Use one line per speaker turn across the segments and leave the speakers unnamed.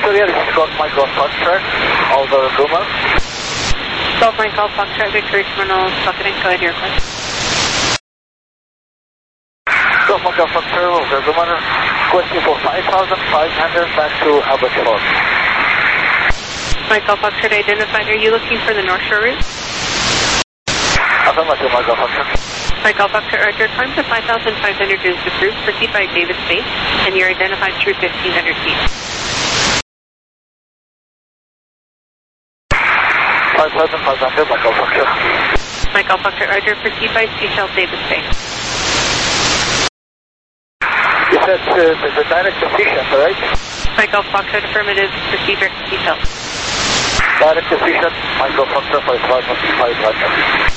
Victoria, this is Golf Mike Golf Foxtrot, over Grumman.
Golf Mike Golf Foxtrot, Victoria Terminal, bucket and code, your request.
Golf Mike Golf Foxtrot, over Grumman, requesting for 5,500 back to Albert Fort.
Mike Golf Foxtrot identified, are you looking for the North Shore route?
Affirmative, Mike Golf Foxtrot.
Mike Golf Foxtrot, Roger, climb to 5,500 is approved, proceed by David Space, and you're identified through 1,500 feet.
5,500, Mike Golf Foxtrot.
Mike Golf Foxtrot, Roger, proceed by Seychelles David Space.
You said the direct decision, right?
Mike Golf Foxtrot, affirmative, proceed direct to Seychelles.
Direct decision, Mike Golf Foxtrot, 5,500.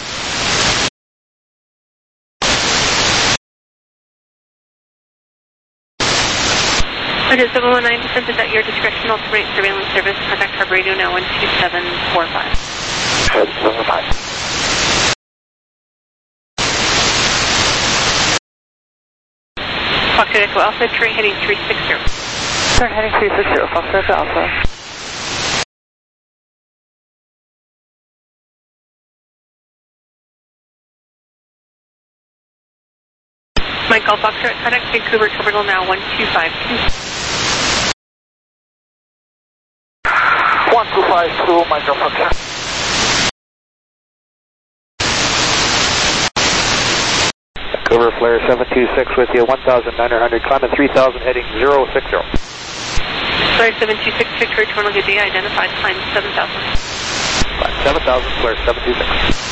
Roger, 719, descent is at your discretion, ultimate surveillance service, contact hub radio now 12745.
719.
Foxtrot Echo Alpha, terrain heading 360.
Turn heading 360, Foxtrot Alpha.
Mike Golf Foxtrot, contact Vancouver Terminal now 1252.
1252, Mike Golf Foxtrot.
Vancouver Flare 726 with you, 1,900, climbing 3,000, heading 060.
Flare 726, Victoria Terminal, good day, identified, climb 7,000.
Climb 7,000, Flare 726.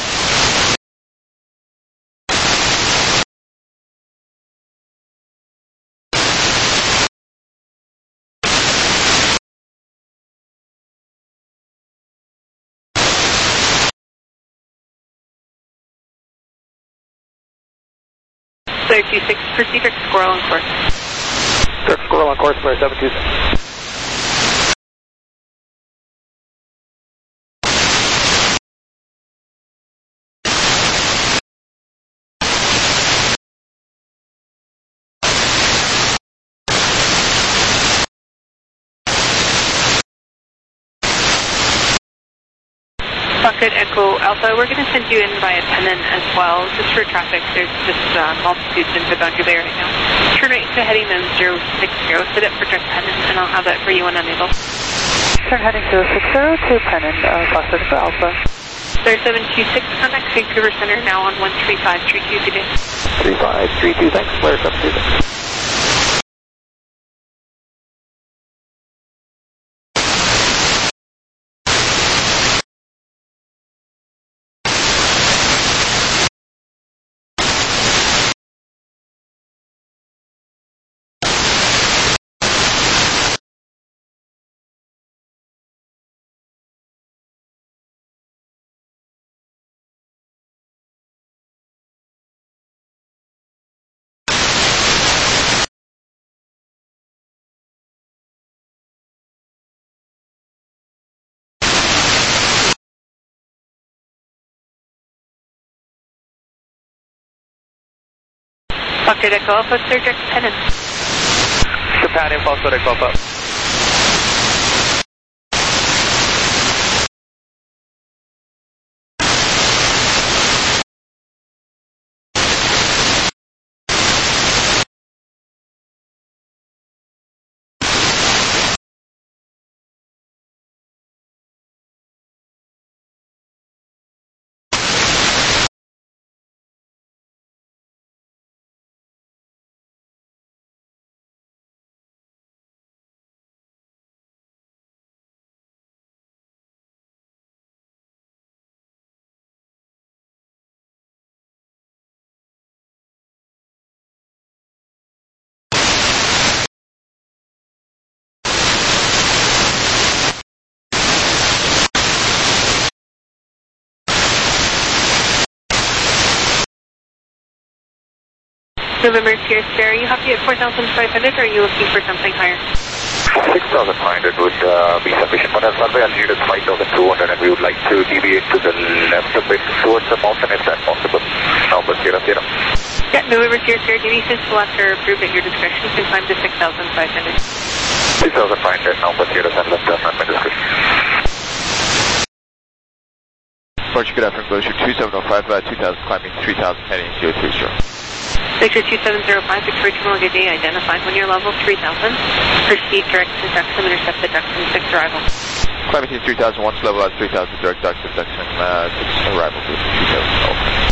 Flare 26, proceed direct to Squirrel on course.
Direct Squirrel on course, Flare 726.
Foxtrot Echo Alpha, we're going to send you in via Pennant as well, just for traffic. There's just multitudes in the boundary bay right now. Turn right to heading then 060, set up for direct Pennant, and I'll have that for you when I'm able.
Turn heading 060 to Pennant, Foxtrot Echo Alpha.
Flare 726, contact Vancouver Center now on 13532 today.
3532, thanks, Flare 726.
Foxtrot Echo Alpha, clear direct to Pennant.
Japan in Foxtrot Echo Alpha.
November Sierra Sierra, are you happy at 4,500 or are you looking for something higher?
6,500 would be sufficient, but as runway altitude is 5,200 and we would like to deviate to the left a bit towards the mountain if that's possible. November Sierra Sierra.
Yeah, November Sierra Sierra, deviations will after approved at your discretion. You can climb to 6,500.
2500 now, Sierra and left turn on Discus.
Roger, good afternoon, Glacier 2705, 2000, climbing 3000, heading 030.
Victor 2705, Victoria Terminal, good day, identified when you're level 3000. Proceed direct to Duxham, intercept the Duxham 6 arrival.
Climbing 3000, once level out 3000, direct Duxham 6 arrival to 3000, over.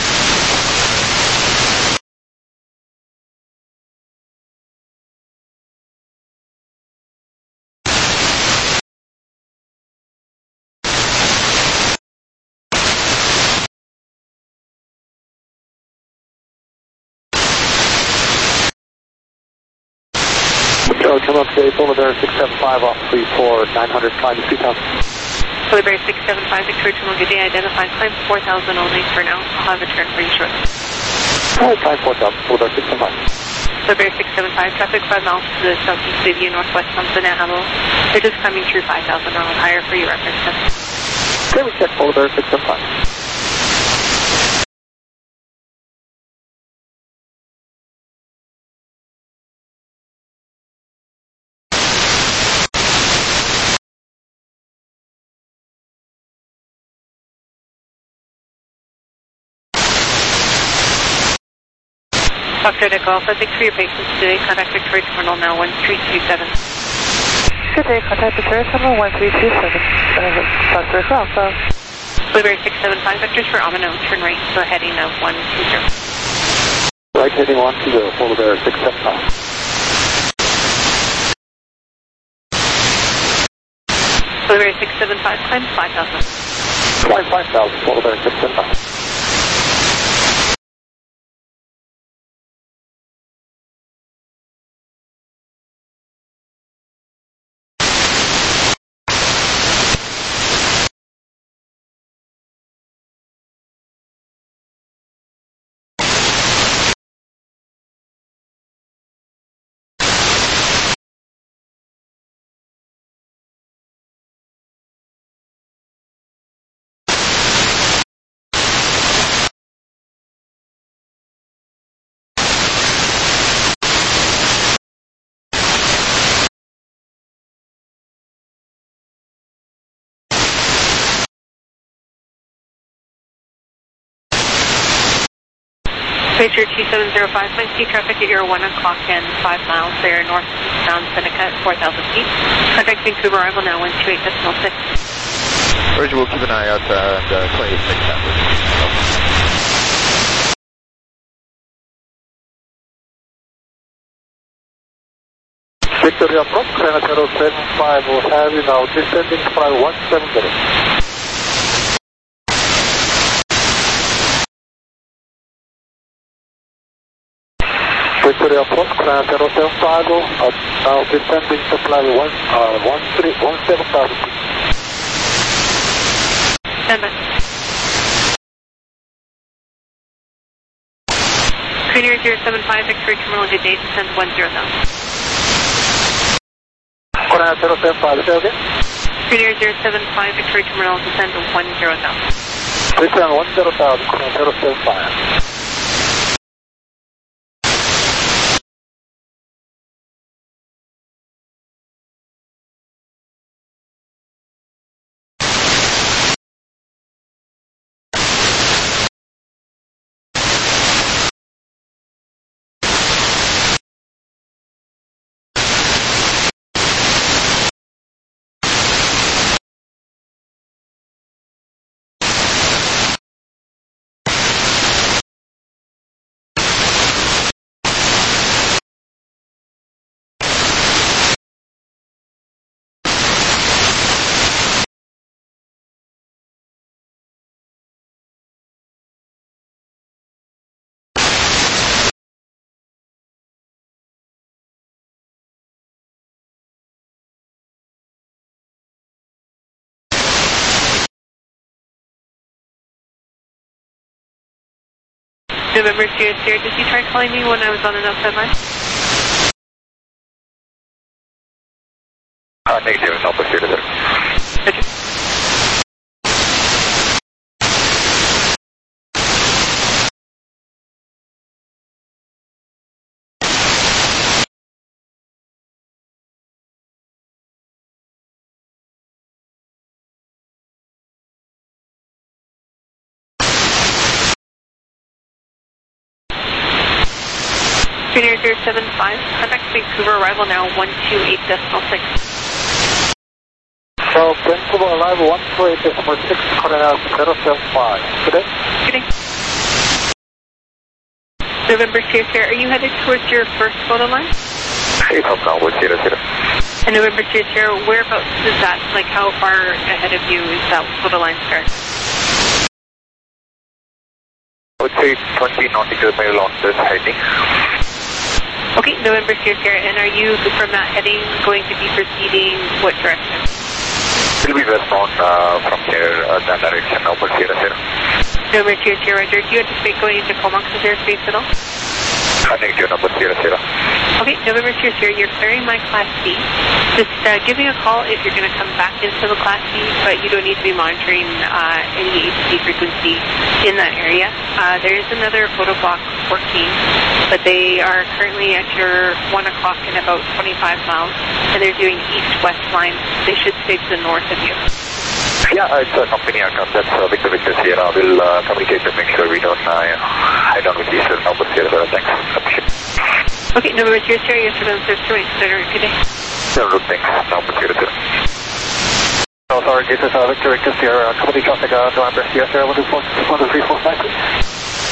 Come up to Polar Bear 675 off 34, 900, climb 3000.
Polar Bear 675, Victoria Terminal, good day, identified, climb 4000 only for now. I'll have a turn for you shortly.
Alright, climb 4000, Polar Bear 675.
Polar Bear 675, traffic 5 miles to the southeast of you, northwest on Banana. They're just coming through 5,000 or higher for your reference.
Okay, we check Polar Bear 675.
Dr. Golf, thanks for your patience today. Contact Victoria Terminal now 1327.
Good day, contact Victoria Terminal 1327. Dr. Golf.
Polar Bear 675, vectors for Amano, turn right, so heading of 120.
Right heading 120, Polar Bear 675.
Polar Bear 675, climb 5,000.
Climb 5000, Polar Bear 675.
Pacer 2705, my sea traffic at your 1 o'clock and 5 miles there, northbound Seneca at 4,000 feet. Contact Vancouver arrival now 128.6.
Roger, we'll keep an eye out at 28.6 after.
Victoria approach, Granite 075, will have you now descending to fly 170. Victoria approach, Granite 075, now descending to fly 170,000 feet.
Stand by. Premier 075, Victoria Terminal, good day, descend 10,000.
Granite 075, say again?
Premier 075, Victoria Terminal, descend 10,000.
Descend 10,000, Granite 075.
November Sierra Sierra, did you try calling me when I was on an outside line?
Negative, Alpha Sierra.
Okay. Junior 075, contact Vancouver, arrival now 128.6.
So, Vancouver arrival 128.6, calling out 075. Good day.
Good day. November Sierra, are you headed towards your first photo line?
Hey, from now with 00.
And November Sierra, whereabouts is that? Like how far ahead of you is that photo line start?
I would say 20 nautical mile on this heading.
Okay, November Sierra, and are you from that heading going to be proceeding what direction?
It will be westbound from here, that direction, over Sierra.
November Sierra, Roger. Do you anticipate going into Comox's airspace at all?
Negative, number Sierra.
Okay, November Sierra, you're clearing my Class C. Just give me a call if you're going to come back into the Class C, but you don't need to be monitoring any ATC frequency in that area. There is another photo block working, but they are currently at your 1 o'clock in about 25 miles, and they're doing east-west lines. They should stay to the north of you.
Yeah, it's a company account. That's Victor Sierra. We'll communicate to make sure we don't head on with Eastern number Sierra. Thanks.
Okay, November Sierra, your surveillance is doing. Good day.
Thanks. Number Sierra.
Oh, sorry, this is Victor Sierra. Company traffic, November Sierra, 12345, please.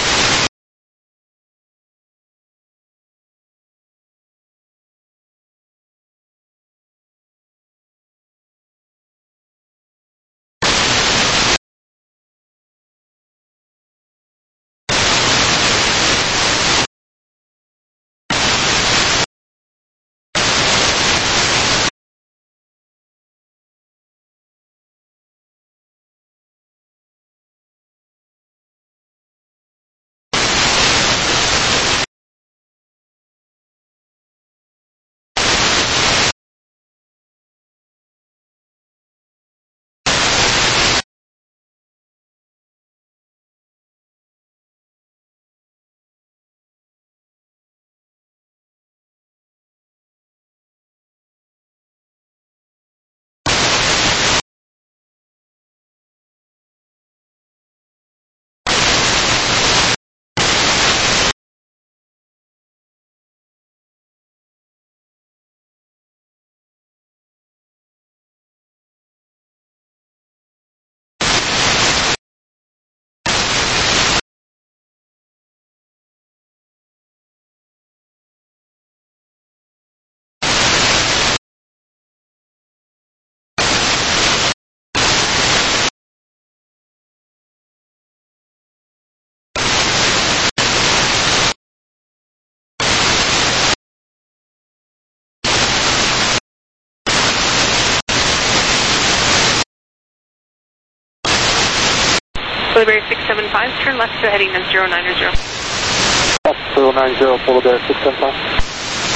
Polar Bear 675, turn left to heading 090.
Left 090, Polar Bear 675.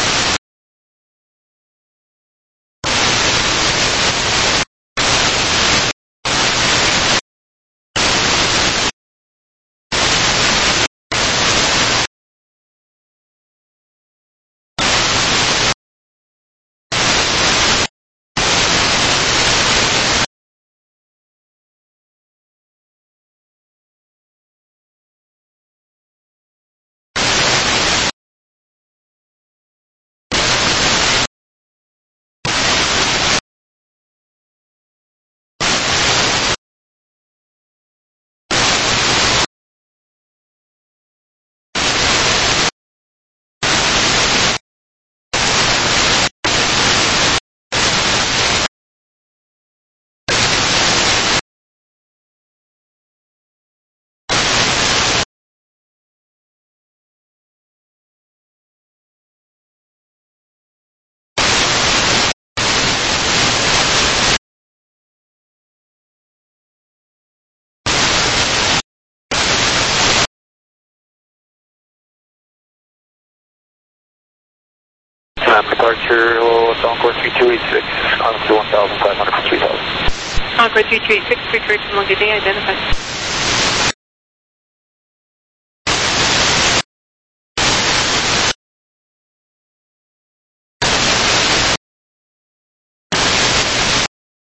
Departure, Concord 3286, on to 1,500 for 3,000.
Concord 3286, return to Lunga Day, identified.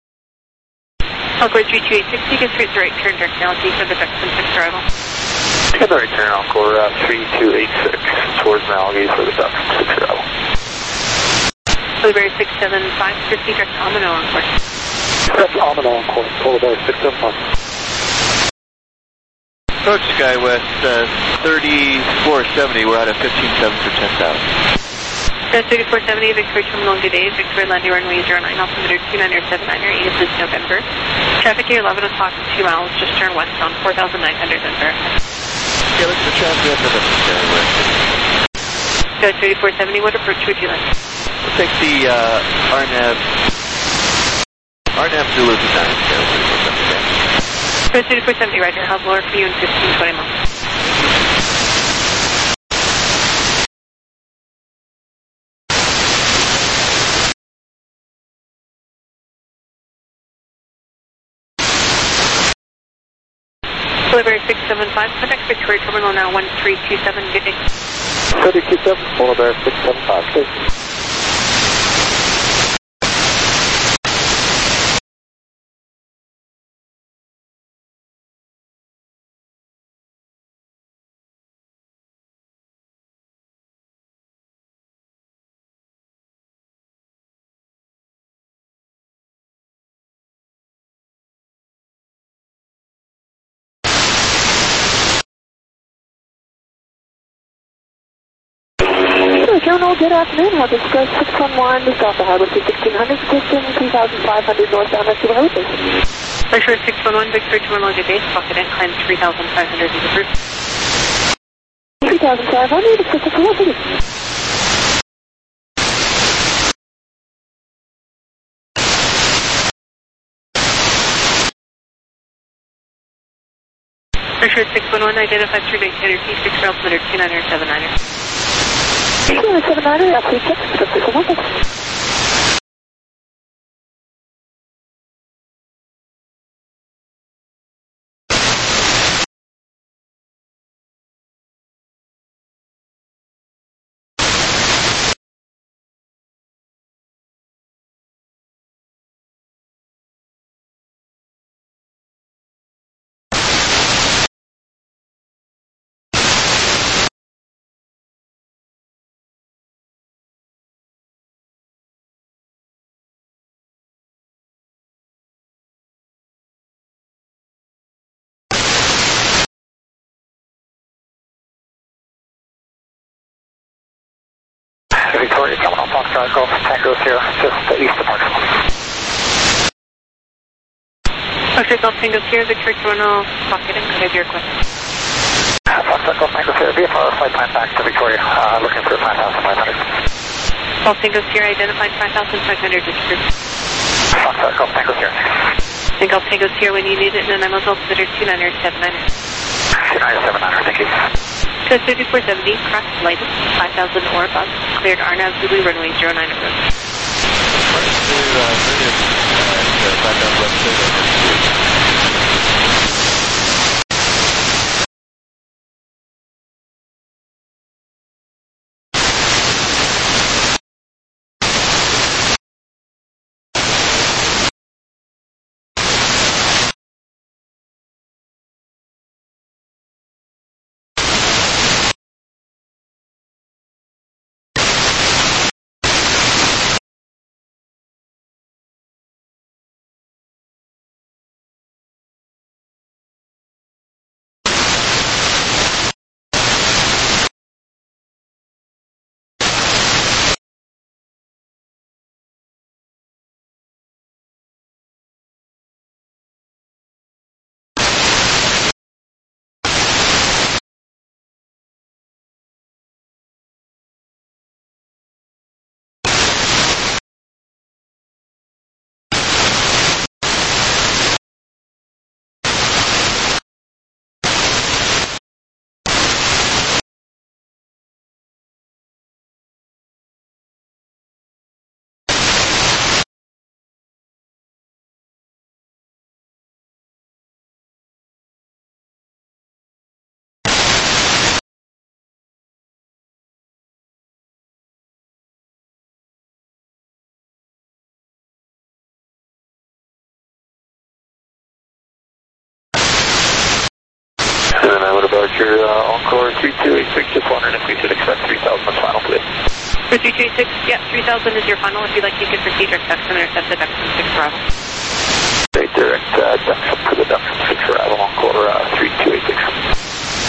Concord 3286, you can straight to right turn direct now, for the Duxton 6 arrival.
And the right turn Encore 3286 towards Malagee for the duck 6 travel.
Blueberry 675, proceed direct to Amano Encore.
That's Amano Encore, Polar Bear 675.
Approach SkyWest 3470, we're out of 15.7 for 10,000.
3470, Victoria Terminal, good day. Victoria landing runway 09, altimeter 2979, is this November. Traffic here 11 o'clock, 2 miles, just turn west on 4,900 and verify.
Okay, look for traffic at November SkyWest.
3470, what approach would you like?
We'll take the RNAV Zulu 9,
3470, right here, how's lower for you in 1520 miles? Blueberry 675, contact Victoria Terminal now 1327, good day.
3027, Polar Bear 675, please.
Terminal, good afternoon. Hub Express 611, just off the Highway 1600, position 3,500 northbound at Cuba Highway.
Pressure 611, Victoria Terminal, good day. Pocket incline 3,500 is approved.
3,500, express 611.
Pressure 611, identified through base energy, 6 altimeter 2979.
2979, absolute check, express 611.
Victoria Terminal, Foxtrot Golf Tango Sierra, just east of Marshall.
Foxtrot Golf Tango Sierra, Victoria Terminal, pocket incline of your request.
Foxtrot Golf Tango Sierra, VFR flight plan back to Victoria, looking for 5,500.
Golf Tango Sierra, identified 5,500 is approved.
Foxtrot Golf Tango Sierra.
And Golf Tango Sierra, when you need it, and I'm also altimeter 2979.
2979, thank you.
3470, cross lighted, 5,000 or above, cleared RNAV Zulu runway 09 approach.
Victor, Encore 3286, just wondering if we should expect 3000 as final, please.
For 3286, yeah, 3000 is your final. If you'd like, you can proceed direct and intercept the Duxton 6 arrival.
Okay, direct Duxton to the Duxton 6 arrival, Encore 3286.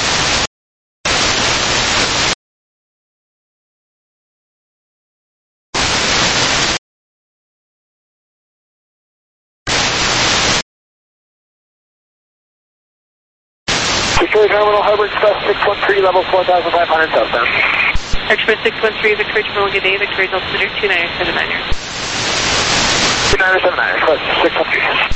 Victoria Terminal, Harbor Express 613, level 4,500 southbound.
Express 613, Victoria Terminal, good day. Victoria's altimeter 2979er.
2979, Express 613.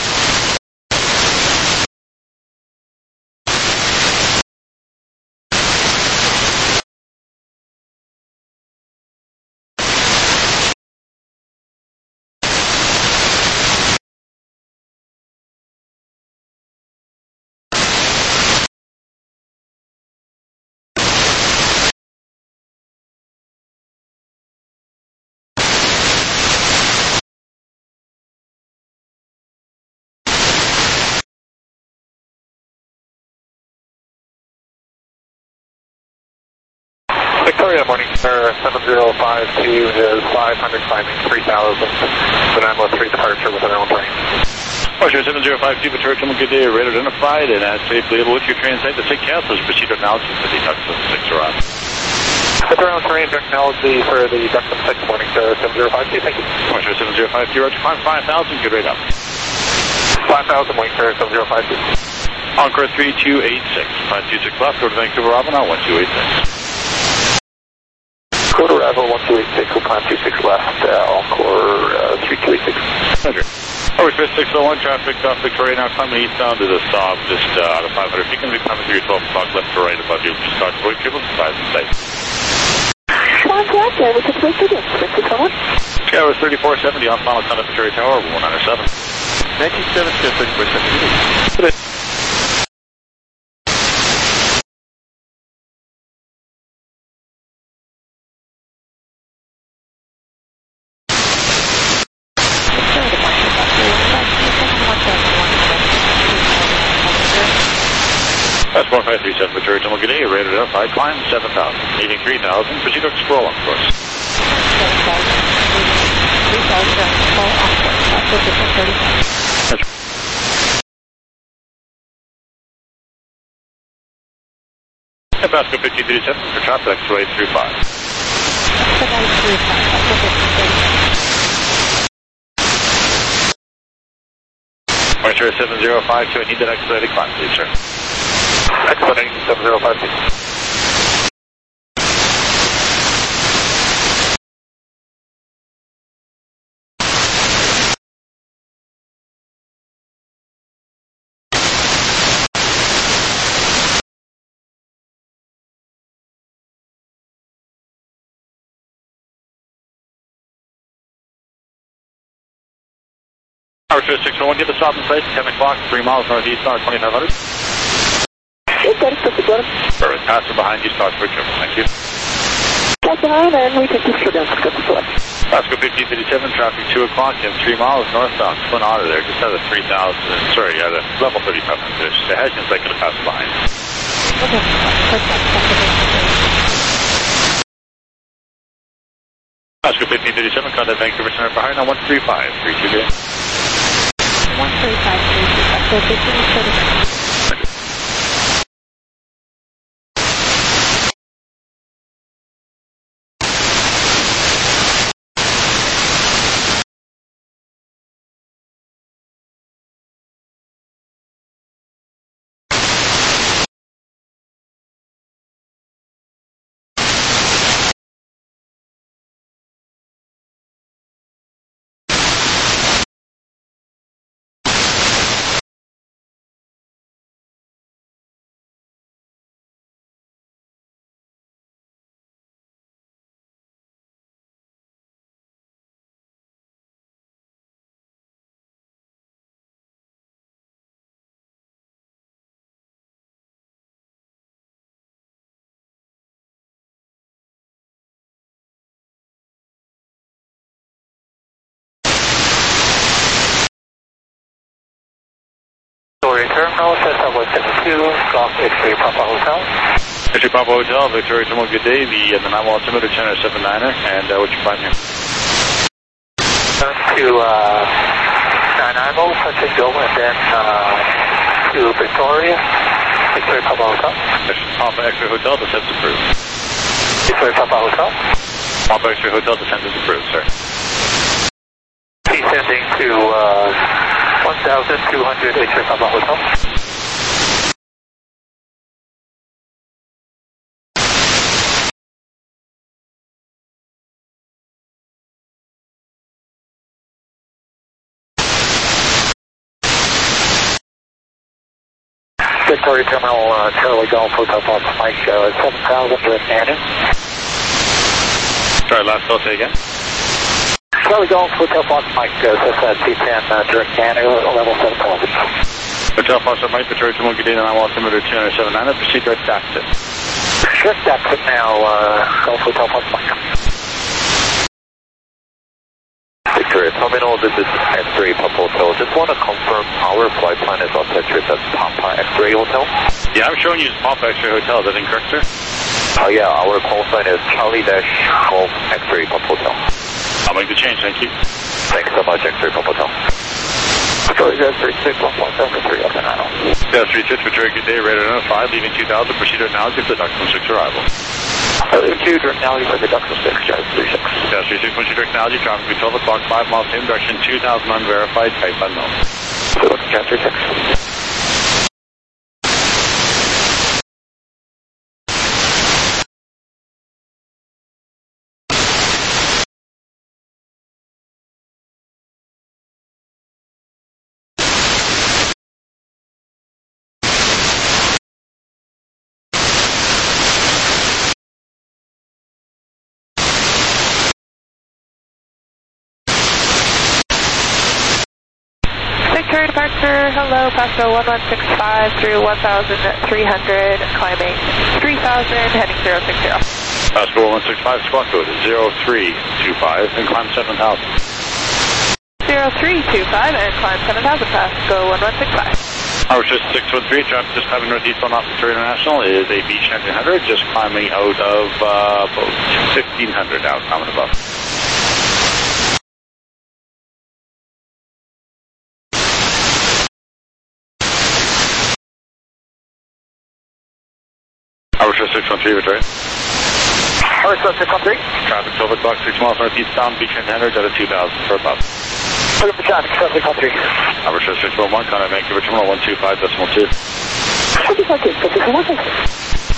Victoria, morning, sir, 7052 is 500, climbing 3000, the 913 departure with an own plane.
Roger, 7052, Victoria Terminal, good day, radar identified, and safely able with your transit to take cancels, proceed to analysis for the Duxton 6 arrival.
Victoria terrain technology for the Duxton 6, morning, sir, 7052, thank you.
Roger, 7052, roger, climb 5000, good rate up.
5000, morning, sir, 7052.
Encore 3286, 526 left, go to Vancouver, Robin, on 1286.
Code arrival 1286, we'll climb 26 left, Encore 3286.
Roger. Over Express 601, traffic off Victoria now climbing eastbound to the stop, just out of 500 feet. Going to be climbing through your 12 o'clock left to right above you. Just start to avoid cable, size and sight.
Contact, which is supposed to do. Express 601.
Sky was 3470 on final contact Victoria Tower, 197.
1970, 3470.
That's 1537, Victoria Terminal, good day, rated identified, climb 7000, needing 3000, proceed to scroll on course.
3000,
Nebraska 1537 for traffic, X-ray 35. Archer 7052, I need that expedited climb, please, sir.
Expediting 7052.
Archer 601, get the stop in place, 10 o'clock, 3 miles northeast on 2500.
Yes, that is perfect, Gordon.
Perfect, passer behind you, start for German, thank you.
Pass behind, and we take this for down, Express 601.
Pasco 1537, traffic 2 o'clock, and 3 miles northbound, Twin Otter there, just out of 3000, sorry, at a level 3500, there's the hedge and second to pass behind.
Okay,
Pasco 1537, contact Vancouver Center behind on 135, 32 day.
135, so 1537.
o'clock, X-ray Papa Hotel.
X-ray Papa Hotel, Victoria Tomo, good day. The 911 altimeter, Channel 79er, and what's your flight name?
To Nanaimo, touching go, and then to Victoria, X-ray Papa Hotel.
Papa X-ray Hotel, descent approved.
X-ray Papa Hotel.
Papa X-ray Hotel, descent is approved, sir.
Descending to 1,200 X-ray Papa Hotel. Victoria Terminal, Charlie Golf Hotel Fox Mike, 7,000 direct Nanu.
Sorry, last call, say again.
Charlie Golf Hotel Fox Mike, C10 direct Nanu, level 7,000.
Hotel Fox Mike, Victoria Tomo, good day. The 911 altimeter, Channel 79er, proceed direct exit.
Direct exit now, Golf Hotel Fox Mike. Victoria Terminal, this is X-ray Papa Hotel. Just want to confirm our flight plan is on that trip as Papa X-ray Hotel?
Yeah, I'm showing you as Papa X-ray Hotel. Is that incorrect, sir?
Oh yeah, our call sign is Charlie-Golf X-ray Papa Hotel.
I'll make the change, thank you.
Thanks so much, X-ray Papa Hotel. Victoria 36, 1.73 up in Nano.
Yeah, 36, Victoria, good day. Radar 5, leaving 2000, proceed to analogy for the Duxton 6 arrival.
2 direct analogy for the Duxton 6, Charlie 36.
Yeah, 36, once you direct analogy, traffic be 12 o'clock, 5 miles, same direction, 2000 unverified, type unknown.
So looking at 36.
Victoria departure, hello, Pasco 1165 through 1,300, climbing 3,000, heading 060.
Pasco 165, squawk code 0325, and climb 7000.
0325 and climb 7,000, Pasco 1165.
Our just 613, traffic just having northeastbound off Victoria International is a Beach 1900, just climbing out of 1500 now, coming above. Our just 613, Victoria.
Our just 613.
Traffic 12 o'clock, 6 miles northeastbound, Beach 1900, out of 2000 for above.
Look at the traffic, 613.
Our just 611, contact Vancouver Terminal 125.2.
2.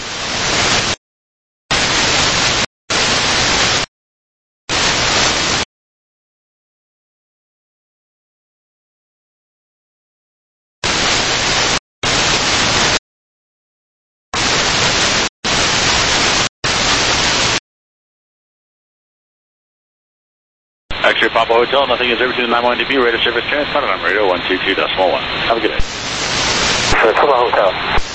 X-ray Papa Hotel, nothing is everything in 911 dB, radar service transponded on radio 122.1. Have a good day.
Papa Hotel.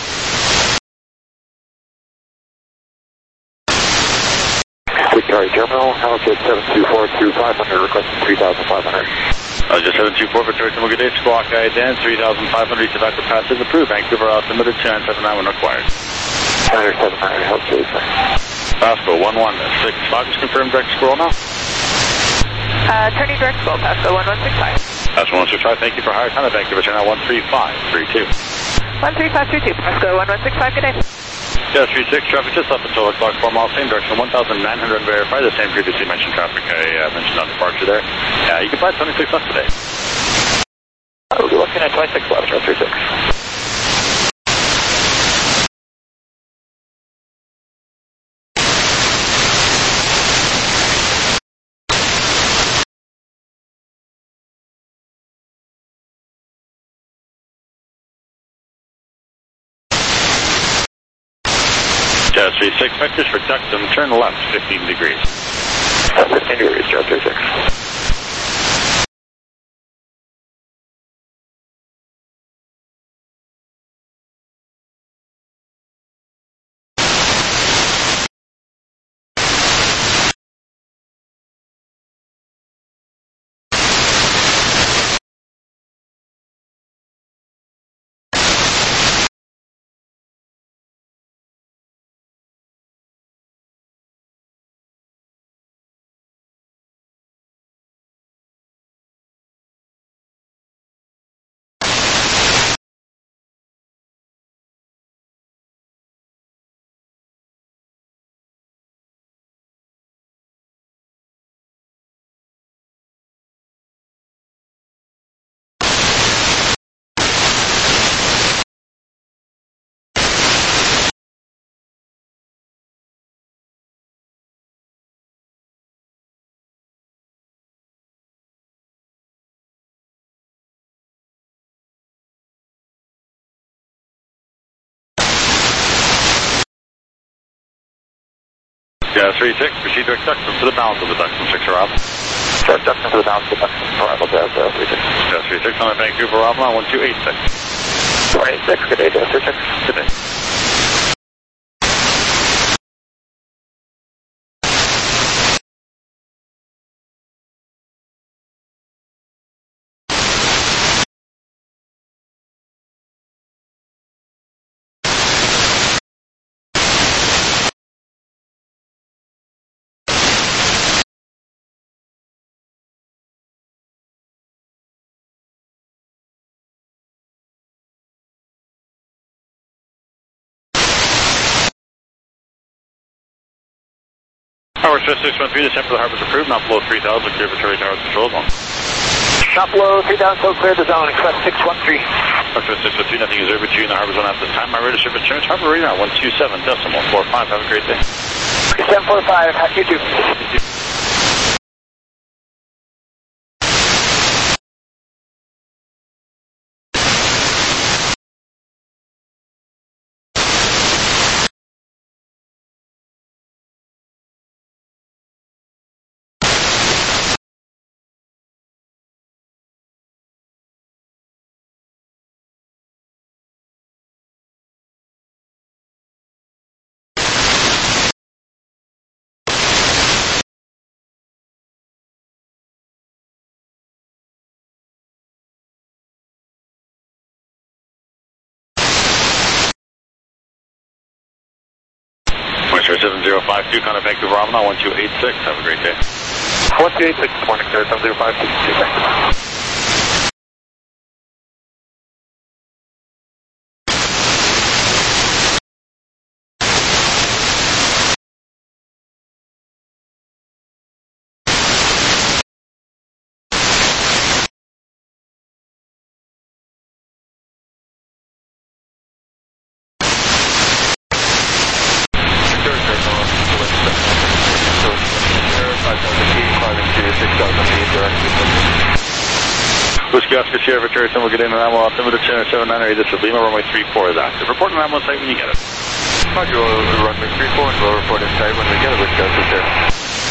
Victoria Terminal, Helijet 724-500, requesting 3,500.
Just 724, Victoria Terminal, good day, squawk Dan, 3,500, tobacco pass is approved, Vancouver altimeter 279 when required.
700, Helijet, sir.
Pasco 1165, just confirm direct scroll now.
Turning direct scroll, Pasco 1165.
Pasco 165, thank you for higher time, Vancouver Terminal 13532.
13532, Pasco 1165, good day.
Yeah, 36, traffic just up until o'clock, 4 miles, same direction, 1,900 verified, the same previously mentioned traffic I mentioned on departure there. You can fly 26 left today.
We'll be looking at 26 left, 36.
Jazz 36, vectors for Duxton, turn left 15 degrees.
15 degrees, Jazz 36.
Jazz 36, proceed direct ductile to the balance of the ductile 6 arrival.
Direct ductile to the balance of the ductile arrival, Jazz 36.
Jazz 36 on Vancouver arrival on 1286.
26, good day, Jazz 36.
Good day. Tower 613, descent for the harbor's approved, not below 3000, clear for Terry Towers control zone.
Not below 3000, so clear the zone, express 613.
Tower 613, nothing is over to you in the harbor zone at this time. My radar ship insurance, harbor radar 127.45, have a great day.
745, have you too.
Sir 7052, contact Vancouver Romana 1286. Have a great day.
1286, good morning, sir. 7052.
Whiskey Oscar Sierra Victoria, we'll get in an ammo altimeter 1079, this is Lima, runway 34 is active. Report an ammo site when you get it.
Roger, runway 34, and we'll report inside when we get it, Whiskey Oscar Sierra.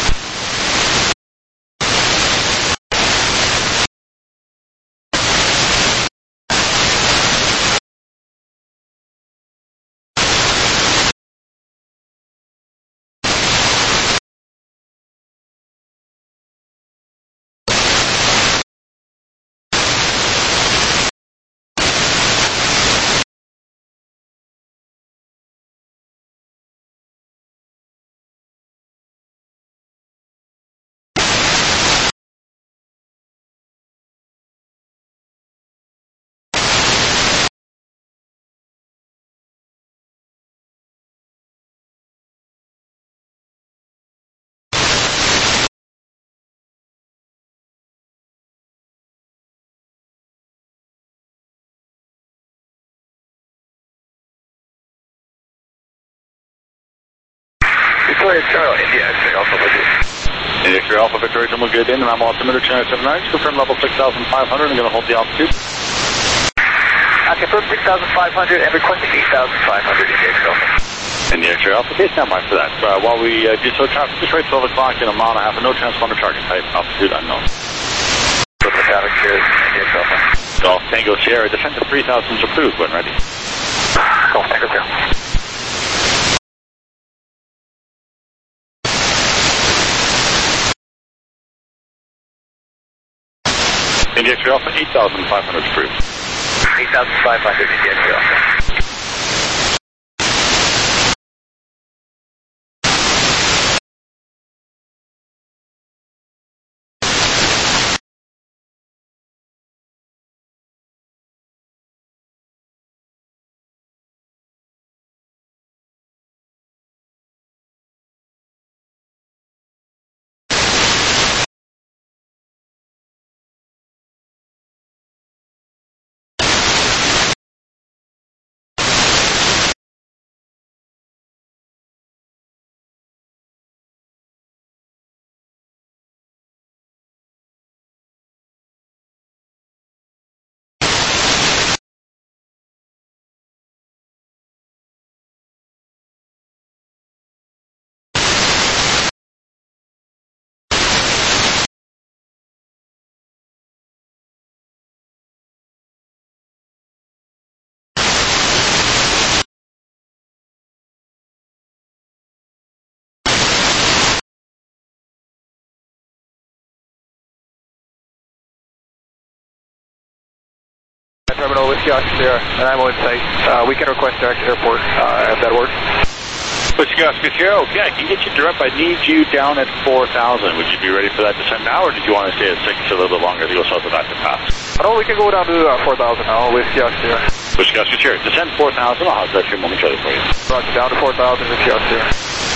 Victoria Charlie, India X-ray Alpha Victoria.
India X-ray Alpha Victoria, we'll get in an ammo altimeter 1079, confirm level 6500, I'm going to hold the altitude.
I confirm 6500 and requesting 8500 India X-ray Alpha.
India X-ray Alpha, okay, stand by for that. While we do so, traffic is right 12 o'clock in a mile and a half, and no transponder target type, altitude unknown.
Equipment traffic here, India X-ray Alpha.
Golf Tango Sierra, descent to 3000 is approved when ready.
Golf Tango Sierra.
India X-ray Alpha, 8500 is approved.
8500 India X-ray Alpha.
Terminal, Whiskey Oscar Sierra, and I'm on site. We can request to exit airport if that works.
Whiskey Oscar Sierra, okay, I can get you direct. I need you down at 4,000. Would you be ready for that descent now, or did you want to stay at 6 a little bit longer to go south of that to pass?
Oh, we can go down to 4,000 now, Whiskey Oscar Sierra.
Whiskey Oscar Sierra, descend 4,000. I'll have that here momentarily for you.
Roger, down to 4,000, Whiskey Oscar Sierra.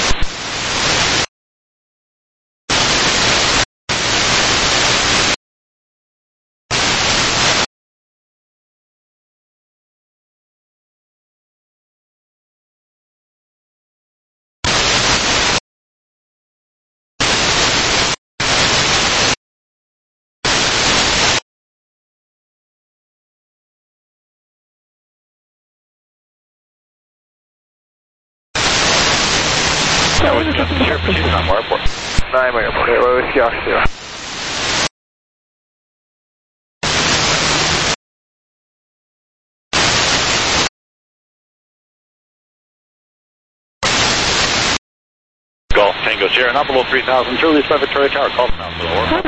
Whiskey Oscar Sierra, proceed to Nanaimo Airport.
Nanaimo Airport, Whiskey Oscar Sierra.
Golf Tango Sierra, not below 3,000. Truly, by Victoria Tower. Call now for the work.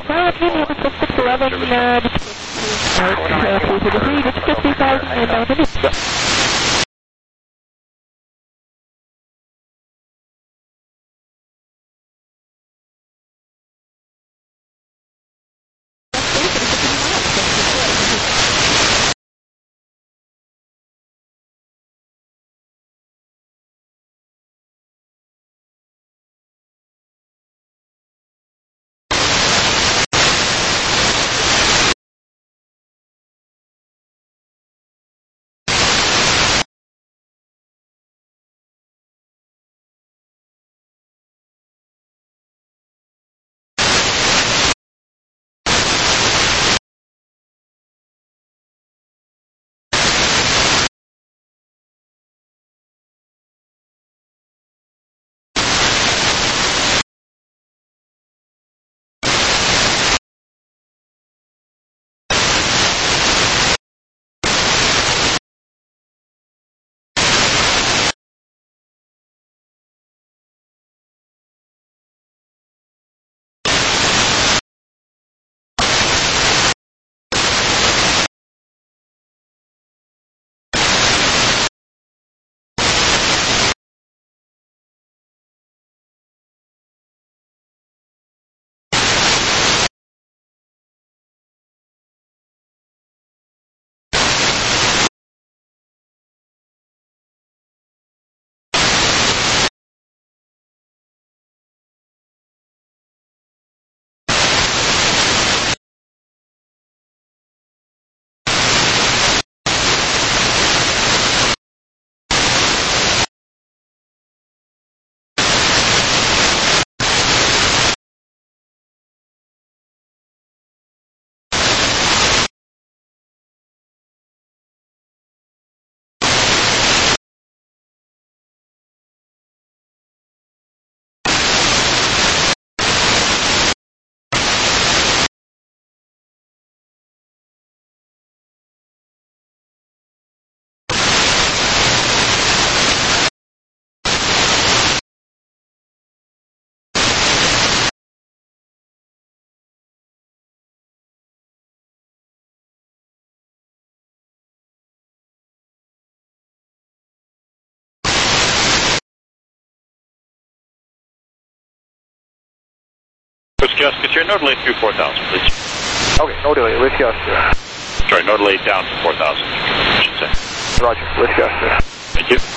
Whiskey Oscar Sierra, no delay through 4,000, please.
Okay, no delay, Whiskey Oscar Sierra.
Sorry, no delay down to 4,000, I should say.
Roger, Whiskey Oscar Sierra.
Thank you.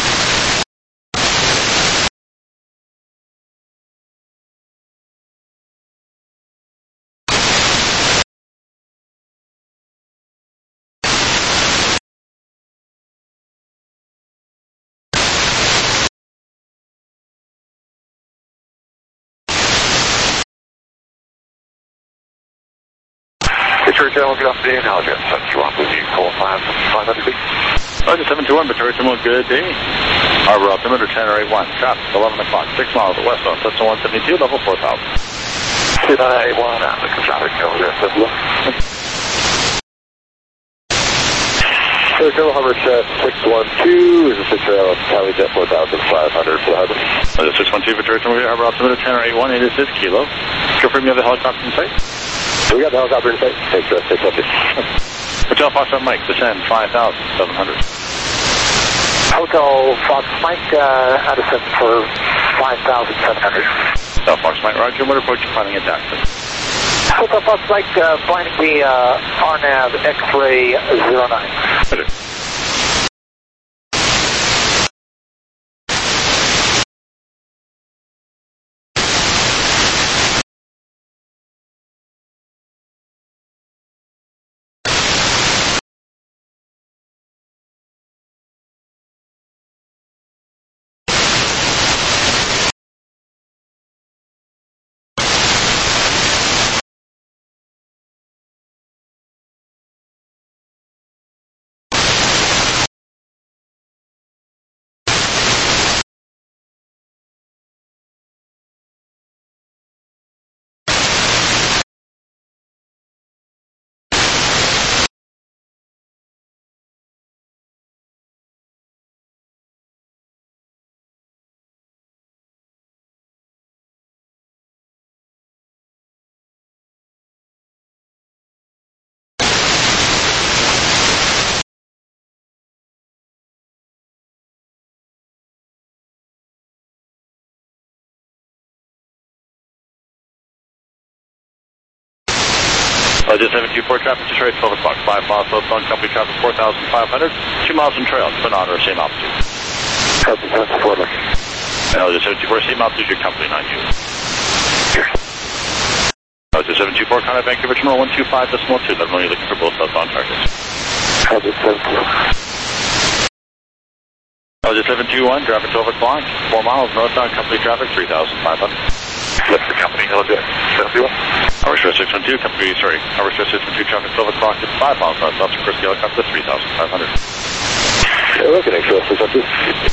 Victoria Terminal, good afternoon. I'll get 71 with you, call 500 feet.
Roger, 721, Victoria Terminal, good day. Harbor altimeter 10 or 81, traffic 11 o'clock, 6 miles west on Cessna 172, level 4,000.
2981, African traffic, go there,
Terminal Harbor Jet 612 is a 6 rail Cali Jet 4,500 for the harbor.
612, Victoria Terminal, Harbor altimeter 10 or 81, it is this kilo. Confirm you have the helicopter in sight?
We got the helicopter in sight. Thanks, 612.
Hotel Foxtrot Mike, descend 5,700.
Hotel Fox Mike, Addison for 5,700.
Hotel Fox Mike, roger. What approach you planning at Daxton?
Hotel Fox Mike, flying the RNAV X-ray 09.
Roger. Just 724 traffic, Detroit, 12 o'clock. 5 miles southbound, company traffic 4,500. 2 miles in trail, Twin Otter, same altitude.
Copy, 74.
Just 724, same altitude, your company, not you. Just 724, contact Vancouver Terminal 125.2. Let me know you're looking for both southbound targets.
Copy, 74.
Just 721, traffic 12 o'clock. 4 miles northbound, company traffic 3,500.
Lift the company, LJ 71.
Our Express 612, company, sorry, our Express 612, traffic 12 o'clock, it's 5 miles north, South Sikorsky helicopter, 3,500.
Look at Express 612.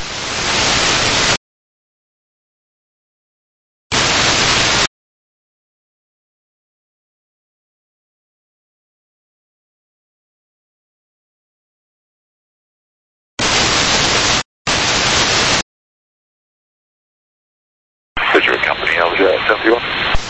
Picture of company, LJ 71.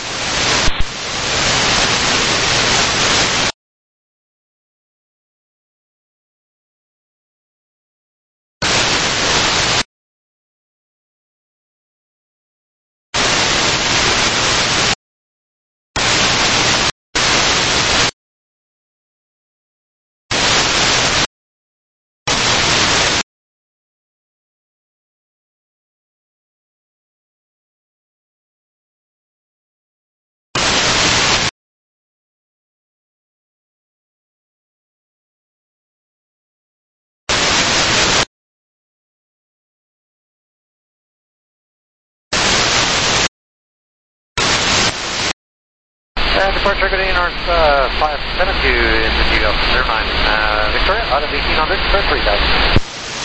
Departure good north 572 in the GL 09. Victoria, out of 1800 for 3,000.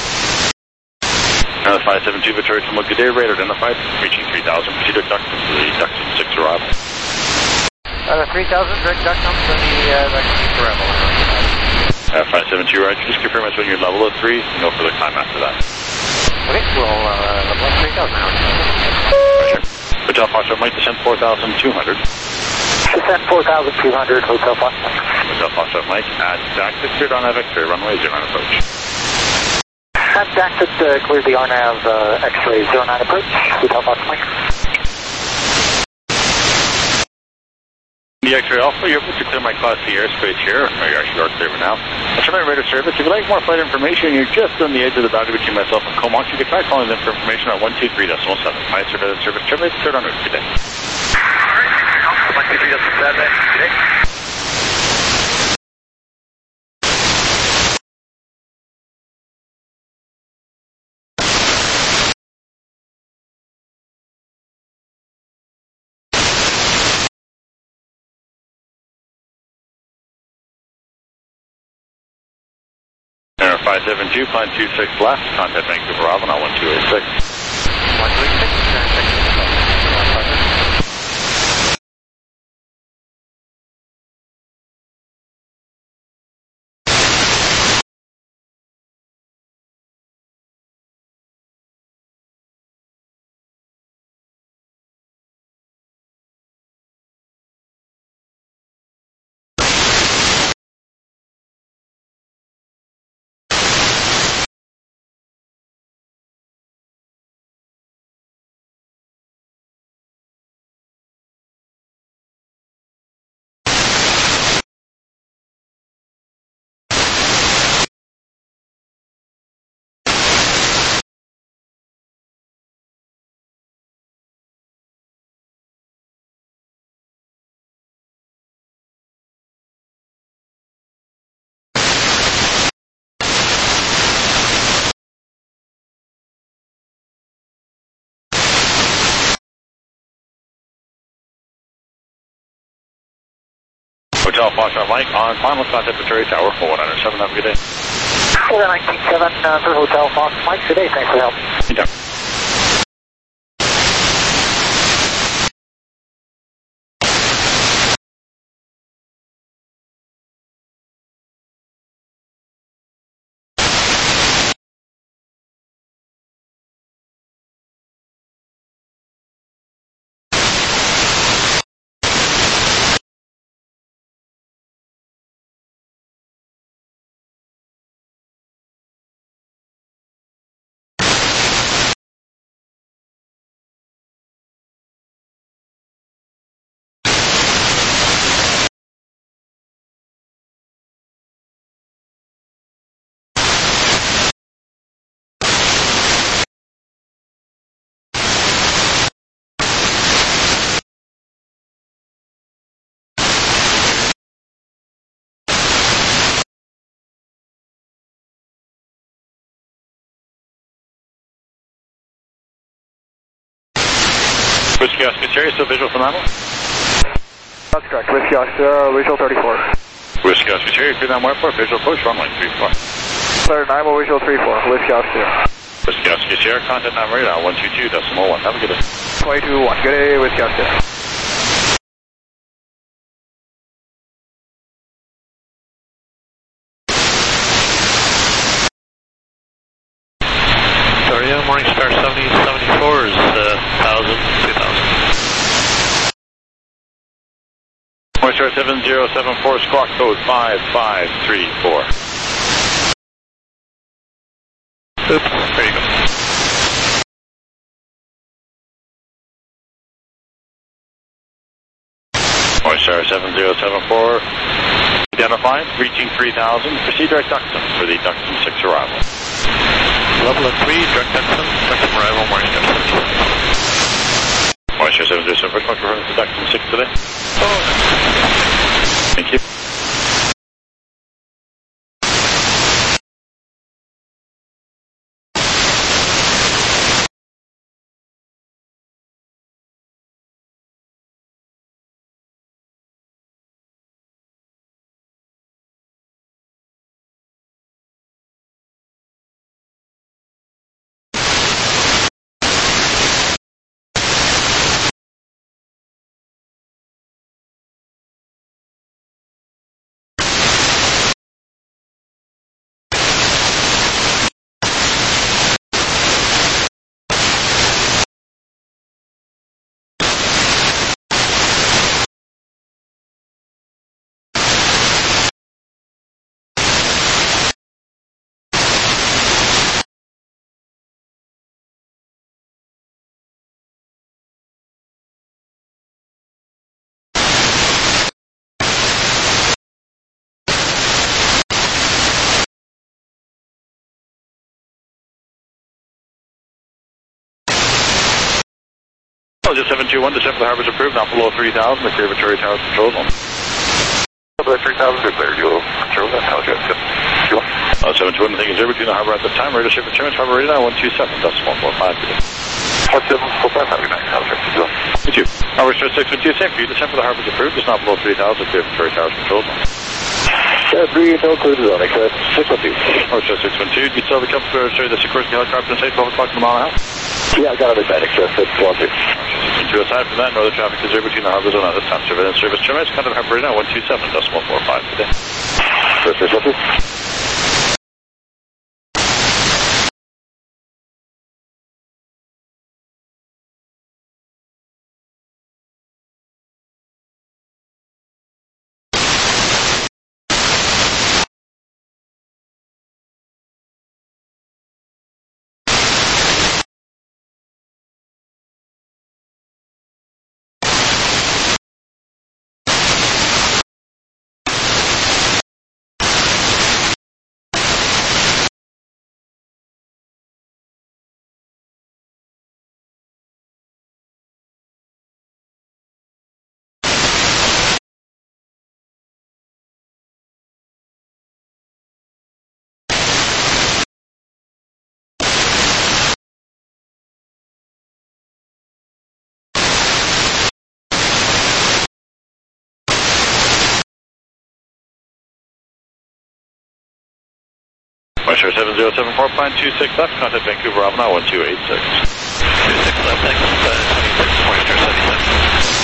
572 Victoria, from good day, radar identified, reaching 3,000. Proceed to Duxton to the Duxton 6 arrival.
3,000, direct Duxton to the Duxton 6 arrival.
572, roger. Just confirm us when you're level of 3, no further climb after that.
Okay, we'll level up 3,000 now.
Roger. Hotel Foxtrot Mike, descend 4,200.
Descend 4,200, Hotel Fox Mike.
Hotel Foxtrot Mike, at Daxton, cleared on X-ray, runway 09 approach.
At Daxton, clear the RNAV X-ray 09 approach, Hotel Fox Mike.
The X-ray Alpha, you're able to clear my Class C airspace here. Oh, you actually are clear now. Instrument radar service. If you'd like more flight information, you're just on the edge of the boundary between myself and Comox. You can try calling them for information on 123.7. Flight surveillance service terminated, cleared on route today.
123.7, today.
Air 572, climb 26 left, contact Vancouver Bravo on 1286.
126,
Hotel Foxtrot Mike on final contact Victoria Tower 4107. Have a good day.
197 for Hotel Fox Mike today. Thanks for the help.
Yeah. Whiskey Oscar Cherry, still visual for Namo?
That's correct. Whiskey Oscar, visual 34.
Whiskey Oscar Cherry, clear down airport, visual push, runway 34.
Clear Namo, visual 34. Whiskey Oscar.
Whiskey Oscar Cherry, contact Namo radar 122.1. Have a good day.
22-1. Good day, Whiskey Oscar.
Victoria, Morningstar 7074 is 1,000, 2,000.
Morningstar 7074, squawk code 5534.
Oops, there you go.
Morningstar 7074, identifying, reaching 3000, proceed direct Duxton for the Duxton 6 arrival.
Level at 3, direct Duxton, Duxton arrival, Morningstar 7074.
Morningstar 7074, confirm for Duxton 6 today.
Oh,
Thank you. Just 721, descent for the harbor's approved, now below 3000, the clear Victoria Tower control zone.
Below 3000, clear, you'll control that, how good, good.
721, nothing is there between the harbor at this time, radar ship insurance, harbor radar 127.145.
What's 745, have a good night, how good, good.
Thank you. Harbor Star 612, same for you, descent for the harbor's approved, it's now below 3000, clear Victoria Tower control zone.
3, no clear zone, except 612.
Harbor Star 612, do you still have a comfortable, sorry, the Sikorsky helicopter inside 12 o'clock in the mile and a half?
Yeah, I got it at except 612.
Aside from that, no other traffic is there between the harbor zone at this time. Surveillance service terminus, contact harbor radar 127.145 today. Sure 7074, climb 26 left, contact Vancouver Avenue 1286.
26 left, thanks, 26, Morningstar 77.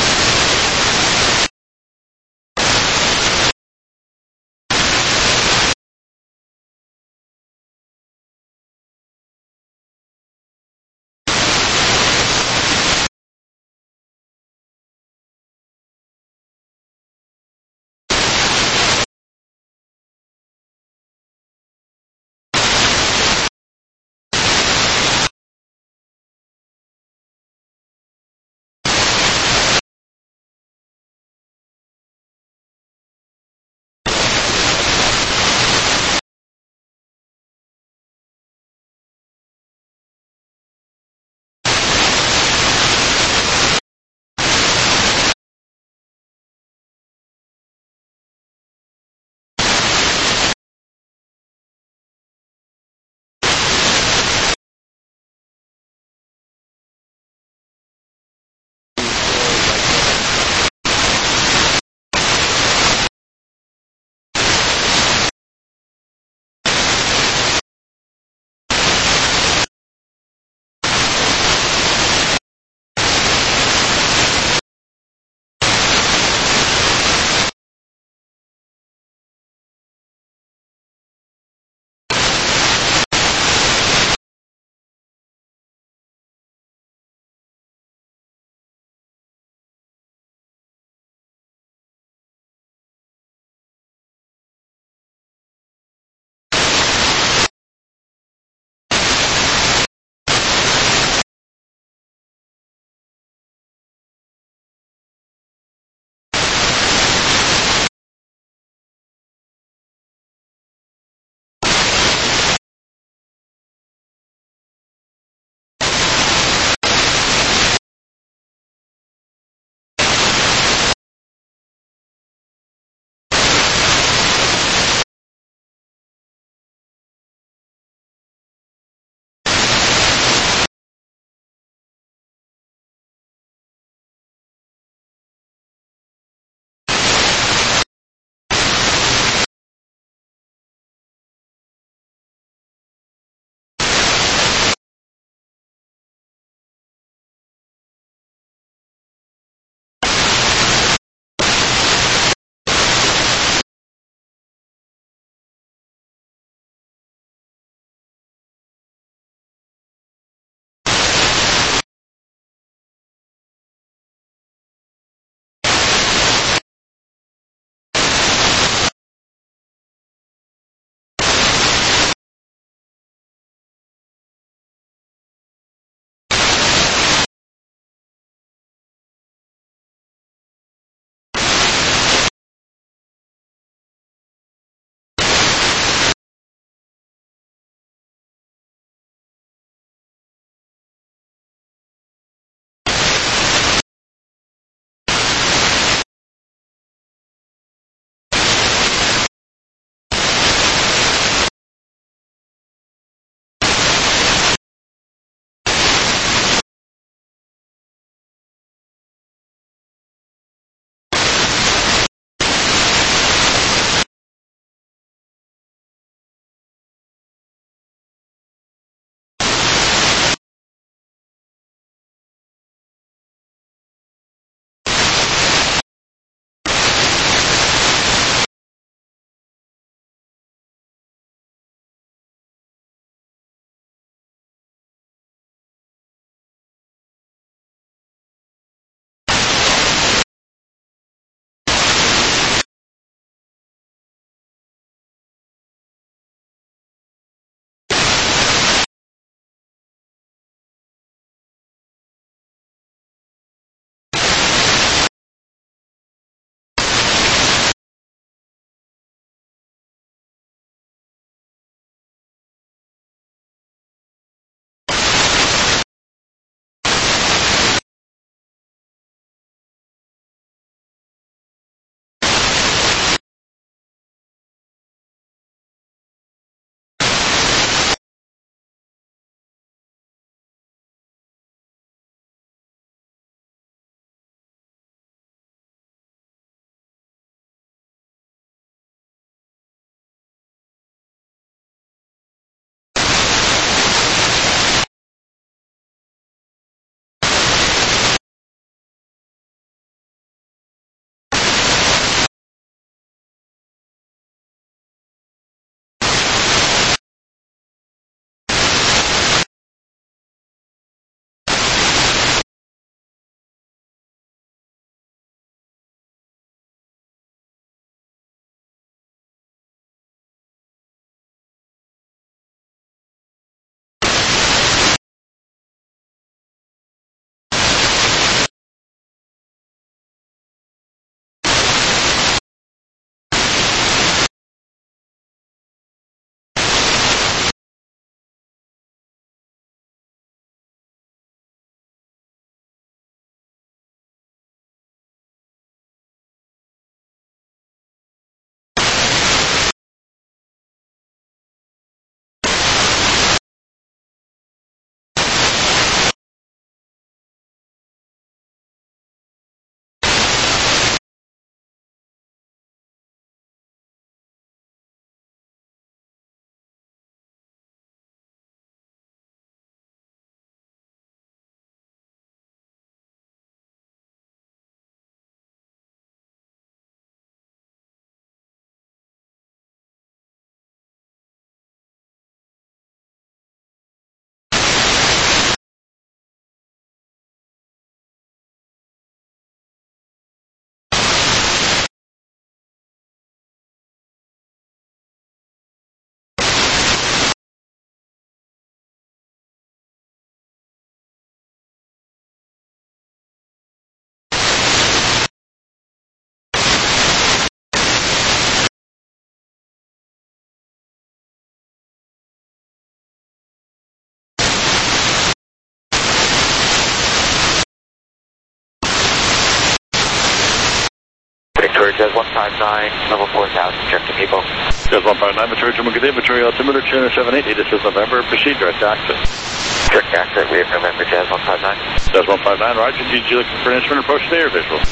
Victoria Jazz 159, level 4000, Jim to Evo.
Jazz 159, Victoria Jim, good day, Victoria altimeter 278, this is November, proceed direct access.
Direct access, we have November Jazz 159.
Jazz 159, roger, did you looking for an instrument approach today or visual?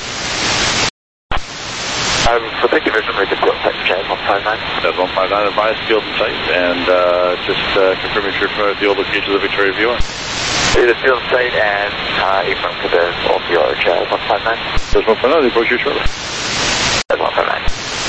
For the division, we just built Jazz 159.
Jazz 159, advised field and sight, and just confirming if you're familiar with the old location of the Victoria Viewer.
The field site and even to the old viewer, Jazz 159.
Jazz 159, the approach you shortly.
Jazz 159.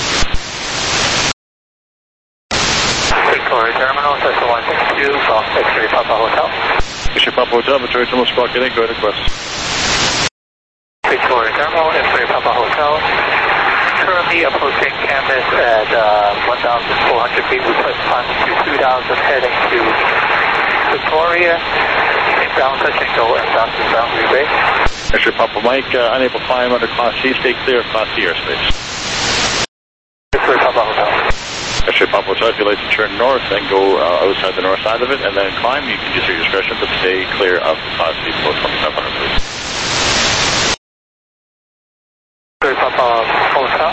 Victoria Terminal, Cessna 162, Golf X-Ray Papa Hotel.
X-Ray Papa Hotel, Victoria Terminal, Squawk in, go ahead and request.
Victoria Terminal, X-Ray Papa Hotel. Currently approaching campus at 1,400 feet. We put on to 2,000 heading to Victoria. Inbound touch and go inbound to Boundary Bay.
X-Ray Papa Mike, unable to climb under Class C, stay clear of Class C airspace.
X-Ray Papa Hotel.
X-Ray Papa Hotel, if you'd like to turn north, then go outside the north side of it, and then climb, you can use your discretion, but stay clear of the Class C below 2,500 feet.
X-Ray Papa Hotel.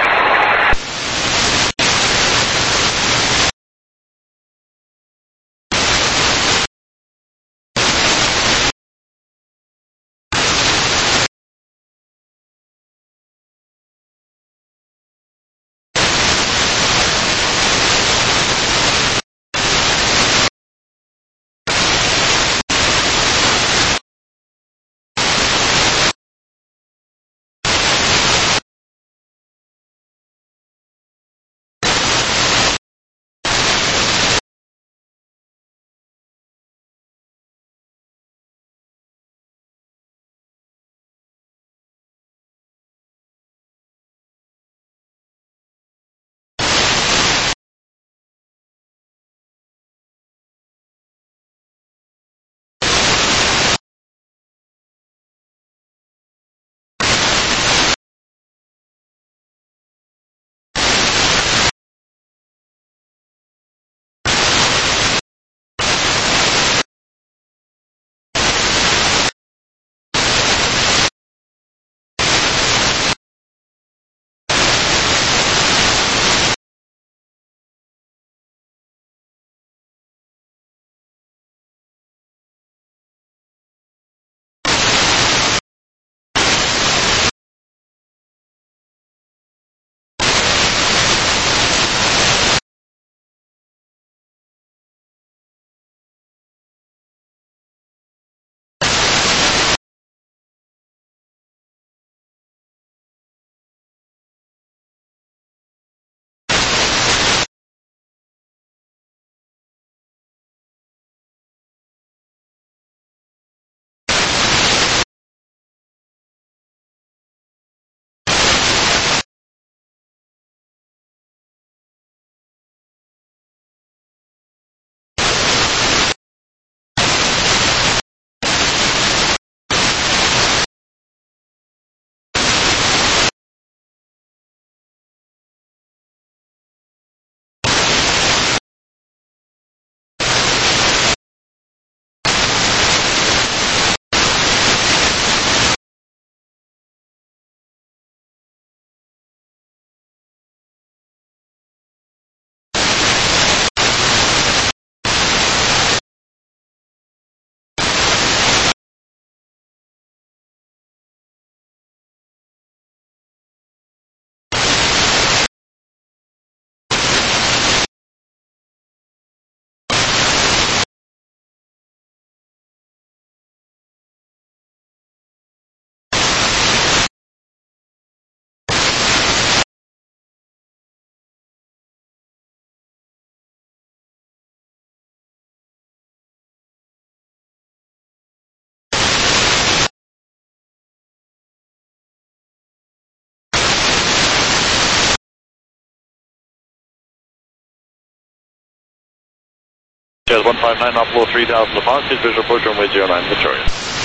Jazz 159, up below 3,000 to positive, visual approach runway 09, Victoria.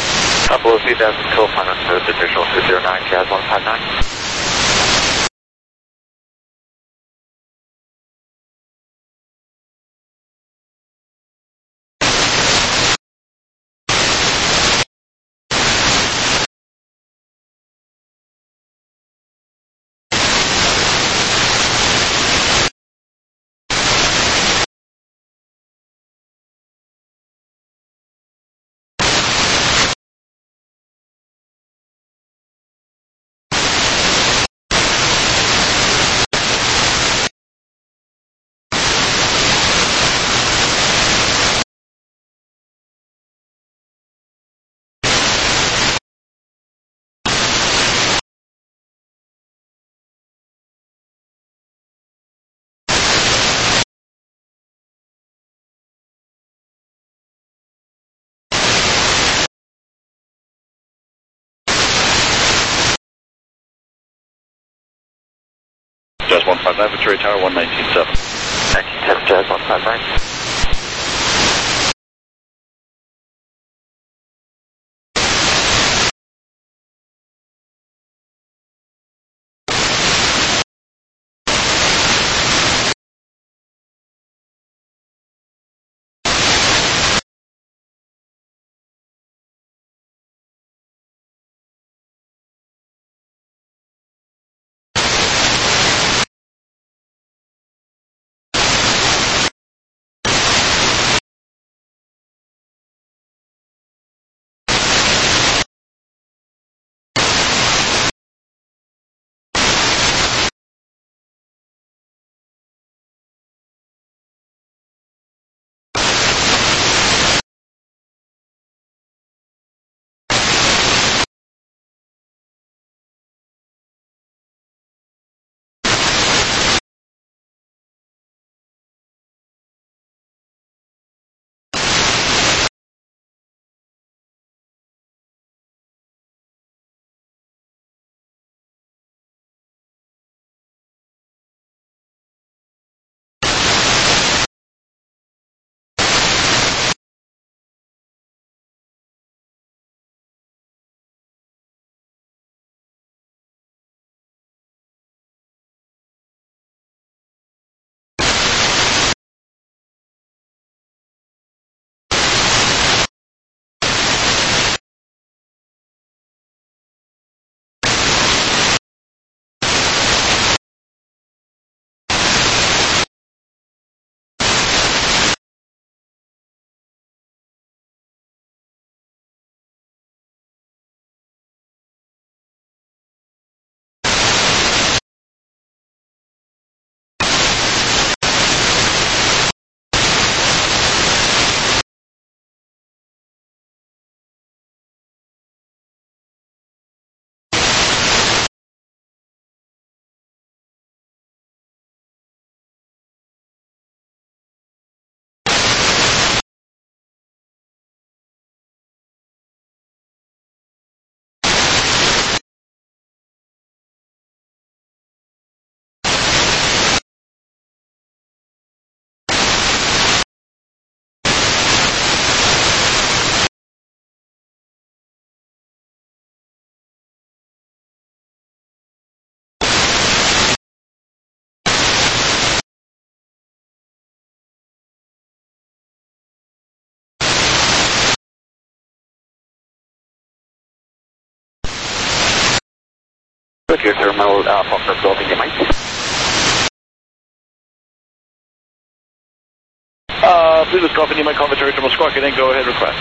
Up below 3,000 to final service, visual 209, Jazz 159.
159, Victoria Tower 119.7.
19.7, Jazz 159. Your terminal Fokker building, you might.
Please just call you might call Victoria Terminal Squawk and then go ahead request.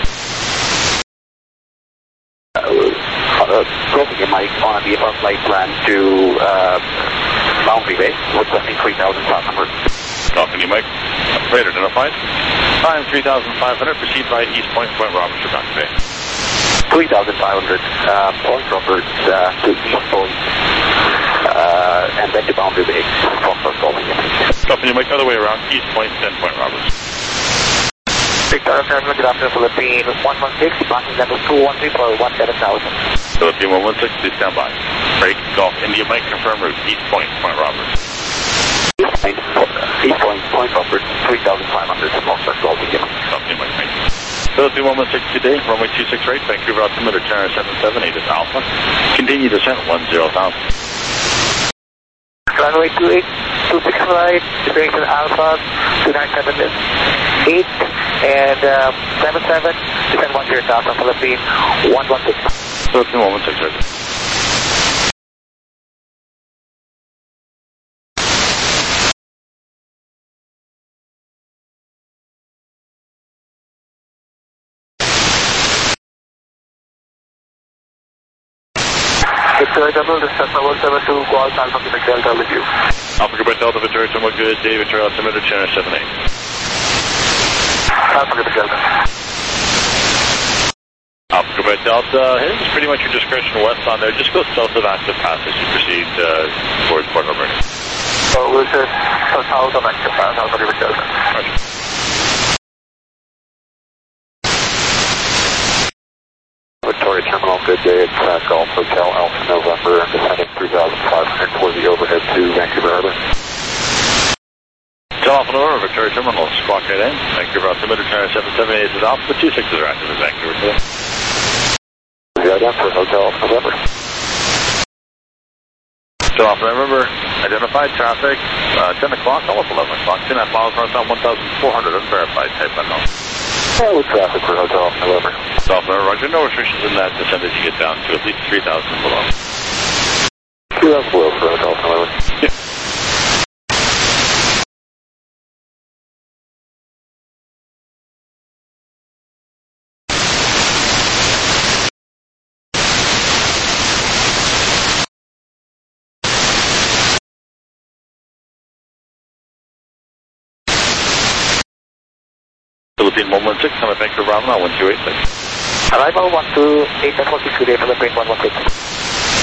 Copy, you might on a VFR flight plan to Boundary Bay, requesting 3,500.
Copy, you might. Operator identified. Time 3,500, proceed by East Point, Point Roberts for Boundary Bay.
3,500, Point Roberts to East Point, and then to Boundary Bay, Fokker calling you.
Copy, you might other way around, East Point, then Point Roberts.
Victoria Terminal, good afternoon, Philippine 116, parking level 213 for 17,000.
Philippine 116, please stand by. Break, Golf, India, Mike, confirm route, East Point, Point Roberts.
East Point, Point Roberts, 3,500, Fokker calling you.
Copy, Mike, thank you. Philippine 116 today, runway 26 right, Vancouver altimeter, Terra 778 is Alpha. Continue descent 10,000.
Runway 28, 26 right, destination Alpha, 297 8, and 77, descent 10,000, Philippine 116.
Philippine 116 right.
Victoria Terminal, this is Cessna 172, call Alpha Quebec Delta with you.
Alpha Quebec Delta, Victoria Terminal, good day, Victoria altimeter, Terra 78.
Alpha Quebec Delta.
Alpha Quebec Delta, heading is pretty much your discretion west on there. Just go south of Active Pass as you proceed towards Port Alberta.
So this is south of Active Pass, Alpha Quebec Delta.
Roger.
Victoria Terminal, good day. It's Golf Hotel Alpha November, descending 3,500 for the overhead to Vancouver Harbor.
Hotel Alpha November, Victoria Terminal, squawk right in. Vancouver altimeter, turn 778 is off, the 26s are active in Vancouver today.
Yeah, down for Hotel Alpha November.
Hotel Alpha November, identified traffic, 10 o'clock, almost 11 o'clock, 2.5 miles northbound, 1,400, unverified, type unknown.
Yeah, with traffic for Hotel Alpha November.
Hotel Alpha November, roger, no restrictions in that descent as you get down to at least 3,000 below.
2,000 below for Hotel Alpha November.
Yeah. Philippine 116, I'm at Vancouver Bravo now, 1286.
Arrival 128.46, good day for the Philippine 116.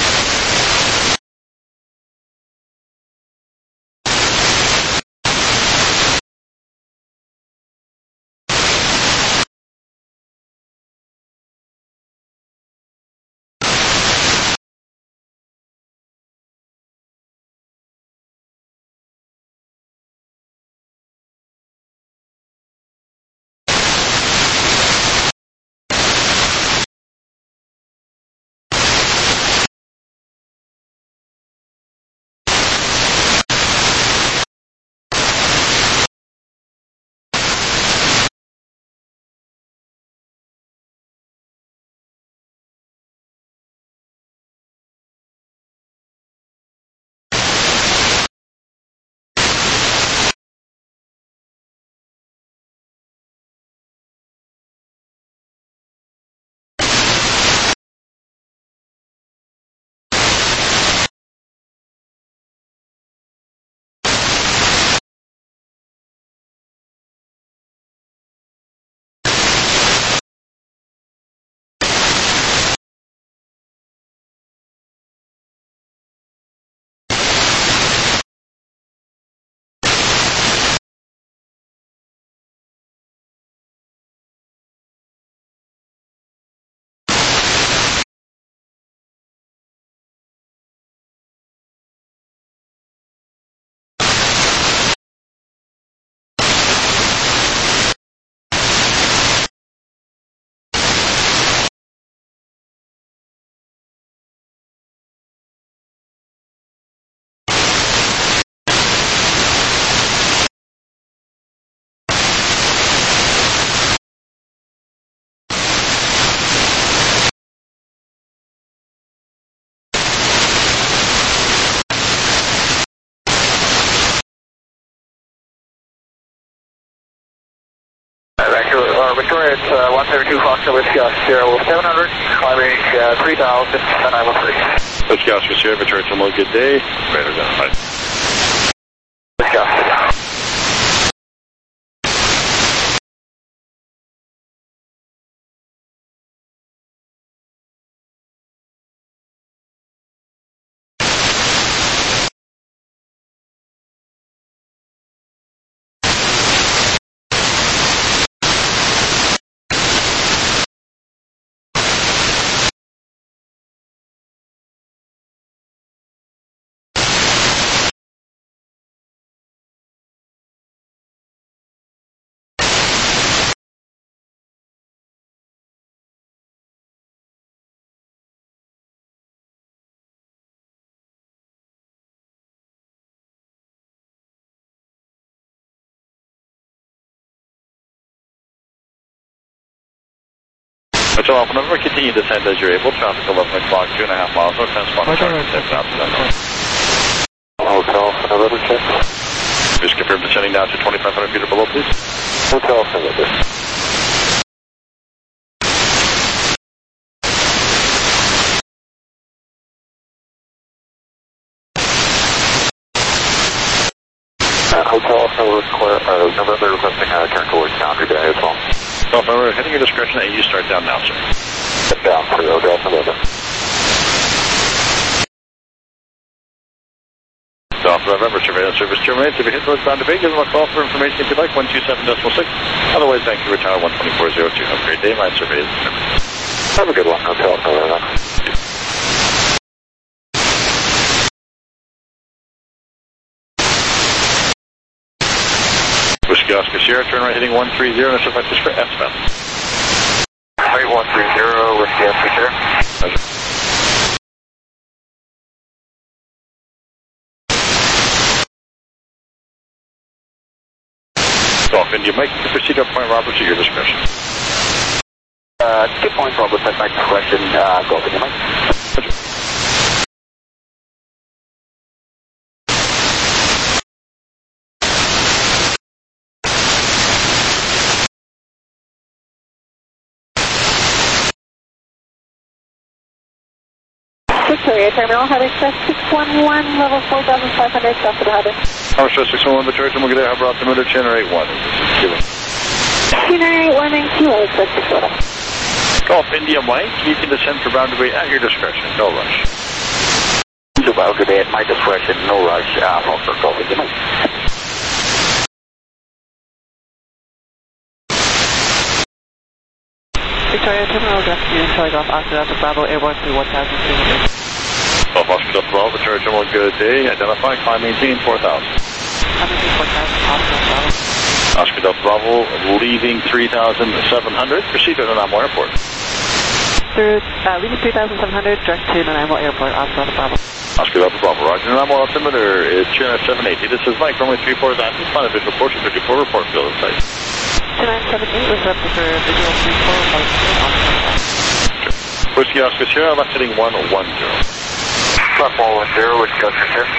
Victoria, it's 132 Foxtrot Whiskey Oscar 0700, climbing 3,000, and I'm free.
Whiskey Oscar Sierra, Victoria Terminal, good day. Radar identified.
Whiskey Oscar.
Hotel Alpha November, continue descent as you're able. Traffic 11 o'clock, 2.5 miles north, transponder
Hotel Alpha November, check.
Just confirm descending down to 2,500 feet or below, please.
Hotel Alpha November. Hotel Alpha November requesting a turn towards Foundry Bay as well.
November, heading your discretion, and you start down now, sir.
Step down for Hotel Alpha November.
Alpha November, surveillance service terminates. If you hit northbound to Bay, give them a call for information if you'd like, 127.6. Otherwise, Vancouver Tower 12402. Have a great day, my surveillance service.
Have a good one, Hotel Alpha November.
Oscar Sierra, turn right heading 130, and it's effective for SFM.
Right 130, Whiskey Oscar Sierra.
Golf India Mike, proceed up Point Roberts at your discretion.
Skip Point Roberts at my discretion, Golf India Mike.
Victoria Terminal, Harbor Express 611, level 4,500, south of the harbor.
Harbor Express 611, Victoria, and we'll get there, Harbor altimeter, Channel 81.
Channel 81 and QA, Express 611.
Golf India Mike, you can descend for boundary at your discretion, no rush.
To boundary at my discretion, no rush, for Golf India Mike.
Victoria Terminal, good afternoon, Telegraph Oscar Alpha Bravo, airborne through 1,300.
Golf Oscar Delta Bravo, Victoria Terminal, good day, identify, climb, maintain 4,000.
I'm maintain 4,000, Oscar Bravo.
Oscar Delta Bravo, leaving 3,700, proceed to Nanaimo Airport.
Through, leaving 3,700, direct to Nanaimo Airport, Oscar Delta Bravo.
Oscar Delta Bravo, Roger. Nanaimo altimeter is Channel 780. This is Mike, runway 34 is active, final visual approach 54, report field in sight.
2978 was up for visual 34, report field, Oscar Delta Bravo.
Whiskey Oscar Sierra, left heading 110.
Left 110, Whiskey Oscar Sierra.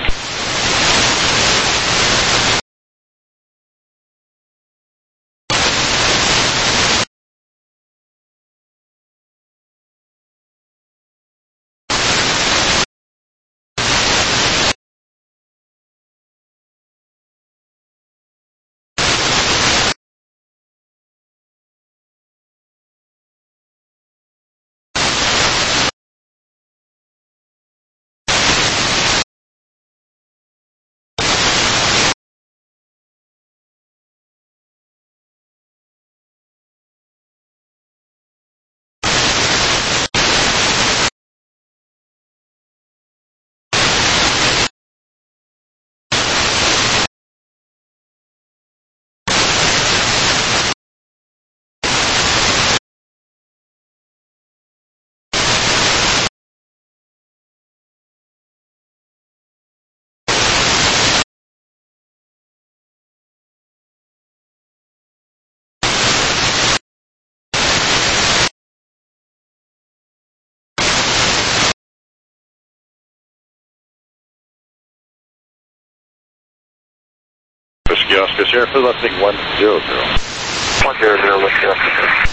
Whiskey Oscar Sierra, for left heading 100.
100, Whiskey Oscar Sierra.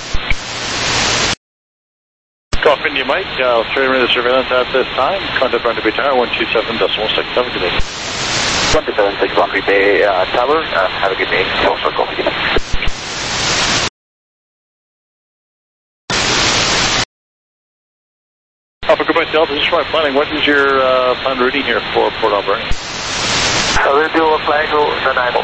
Golf India Mike, Australian radar surveillance at this time. Contact Rendezvous Tower 127.67. Good day.
127.6 Laundry Bay Tower. Have a good day. Also, Golf India Mike.
Alpha Quebec Delta, this is my planning. What is your planned routing here for Port Alberni?
We'll do a flag over Nanaimo.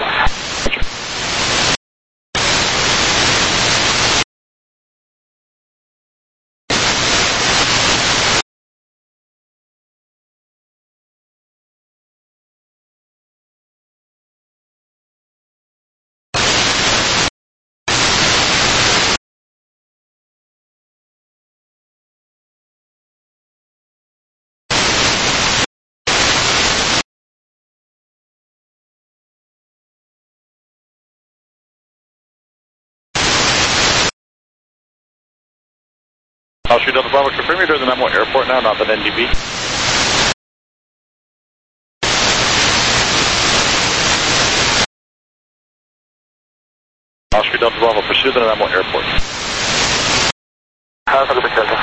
Oscar Delta Bravo, confirm you're doing the Nanaimo Airport now, not the NDB. Oscar Delta Bravo, pursue the Nanaimo Airport.
Alpha Quebec Delta.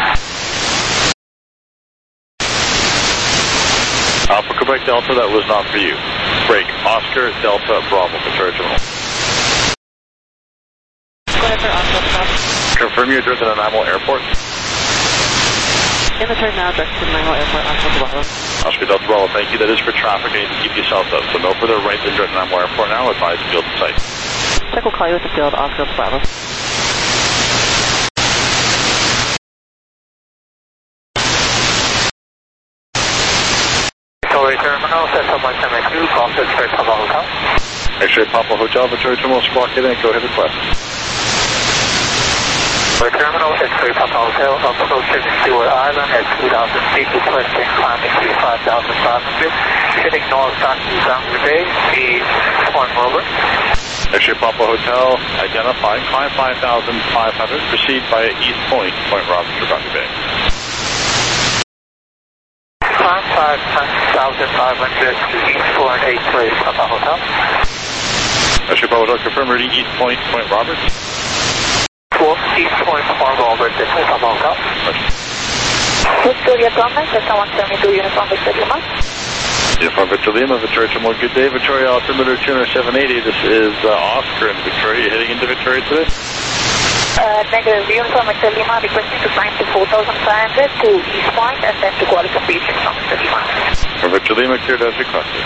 Alpha Quebec Delta, that was not for you. Break. Oscar Delta Bravo, Victoria Terminal.
Go ahead for Oscar Bravo.
Confirm you're doing the Nanaimo Airport.
In the turn now, direct to Nanaimo Airport, Oscar Bravo.
Oscar Delta Bravo, thank you. That is for traffic. I need to keep you south of. So no further right than direct Nanaimo Airport now. Advise field in sight.
Check will call you with the field, Oscar Bravo.
Victoria Terminal, Central 172, call to Hotel.
X-ray Papa Hotel, Victoria Terminal, Squawk Heading, go ahead request.
Terminal, X-ray Papa Hotel, approaching Stewart Island at 2,000 feet, requesting climbing to 5,500, heading north on Boundary Bay, speed 1 over.
X-ray Papa Hotel, identifying, climb 5,500, proceed by East Point, Point Roberts, Boundary Bay.
Climb 5,500 to East Point, X-ray Papa Hotel.
X-ray Papa Hotel, confirm reading East Point, Point Roberts.
East Point, Point Roberts, X-ray Papa Hotel.
Victoria Thomas, Cessna 172, Uniform Victor Lima.
Uniform Victor Lima, Victoria Terminal, good day. Victoria altimeter 20780, this is Oscar and Victoria, heading into Victoria today?
Negative, Uniform Victor Lima, requesting to climb to 4,500 to East Point and then to Kuala Lumpur, Uniform Victor Lima.
For Victor Lima, cleared as requested.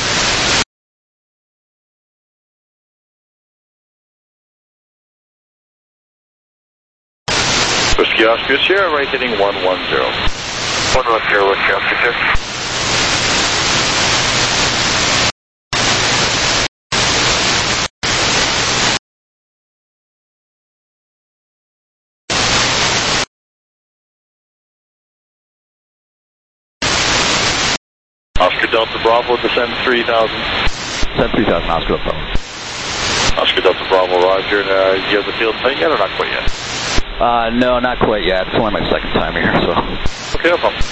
Whiskey Oscar Sierra, right heading 110.
110, Whiskey Oscar Sierra.
Oscar Delta Bravo, descend 3,000.
Descend 3,000, Oscar Delta Bravo.
Oscar Delta Bravo, roger. You have the field thing yet or not quite yet?
No, not quite yet. It's only my second time here, so.
Okay, no problem.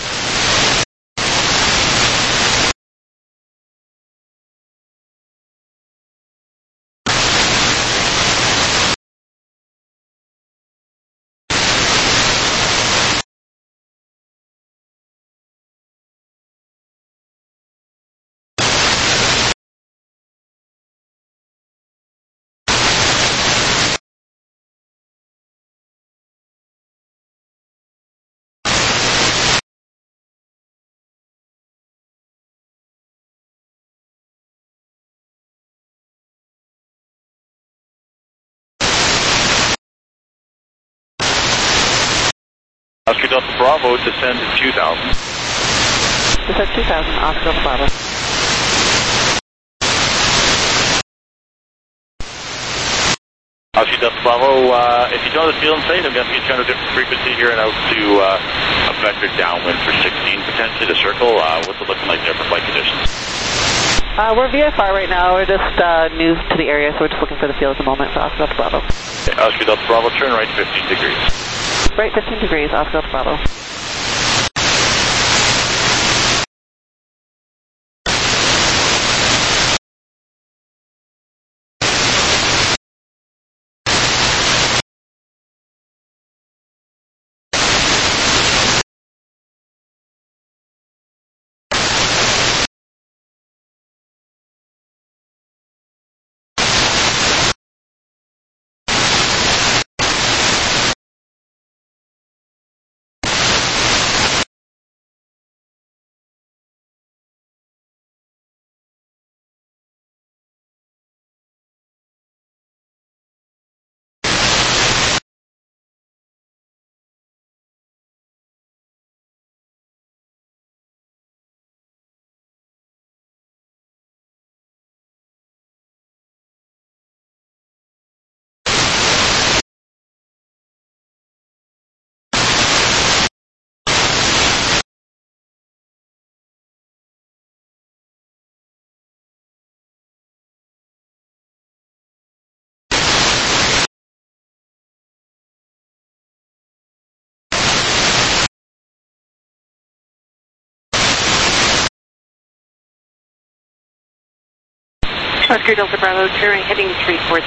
Oscar Delta Bravo, descend 2,000.
Descend 2,000, Oscar Delta Bravo.
Oscar Delta Bravo, if you know the field and sight, I'm going to get you on a different frequency here and out to a vector downwind for 16 potentially to circle. What's it looking like there for flight conditions?
We're VFR right now. We're just new to the area, so we're just looking for the field at the moment for Oscar Delta Bravo.
Okay, Oscar Delta Bravo, turn right 15 degrees.
Right 15 degrees, Oscar Delta Bravo.
Oscar Delta Bravo, turn right heading 340.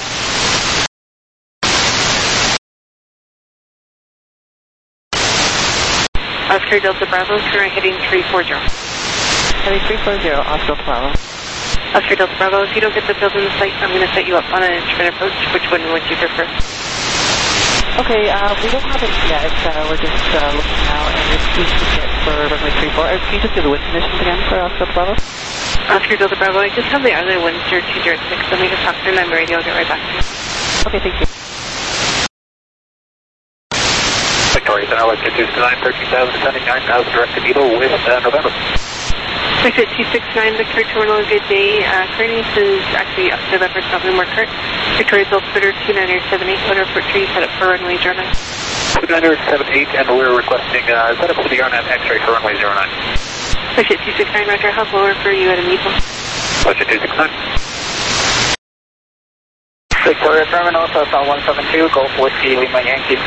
Oscar Delta Bravo, turn right heading 340.
Heading 340, Oscar Delta Bravo.
Oscar Delta Bravo, if you don't get the field in the site, I'm going to set you up on an instrument approach. Which one would you prefer?
Okay, we don't have it yet. We're just looking now, and it's easy to get for runway 34. Can you just do the wind conditions again for Oscar Delta Bravo?
Oscar Delta Bravo, I just have the other ones, 206. Let me just talk through my radio. I'll get right back to you.
Okay, thank you.
Victoria, now let's get to 9, 13,000, 9,000, direct to Eagle with November.
Exit 269, Victoria Terminal, good day. Currently this is actually up to Leopard Stop more correct. Victoria's Altimeter 2978, what report tree set up for runway 09.
2978, and we're requesting set up for the RNAV X-ray for runway 09.
Exit 269, Roger, how lower for you at a meeple?
Budget 269. Victoria Terminal, Southbound 172, Golf Whiskey, Lima Yankee.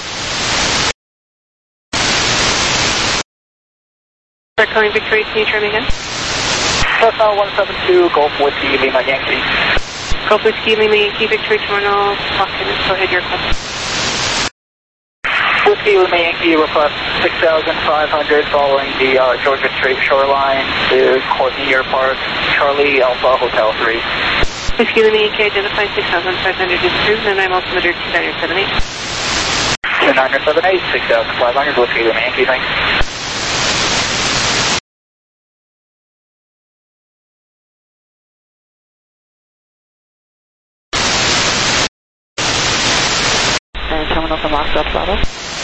Start calling Victoria, can you try me again?
Southbound 172, Golf Whiskey, Lima Yankee.
Golf Whiskey, Lima Yankee, Victoria Terminal, lock in, go ahead, your request.
Whiskey, Lima Yankee, request 6,500 following the Georgia Strait shoreline to Courtney Air Park, Charlie Alpha Hotel 3.
Whiskey, Lima Yankee, identify 6,500 is approved, and I'm altimeter 2978.
2978, 6,500, Whiskey, Lima Yankee, thanks.
And terminal from Oscar Bravo.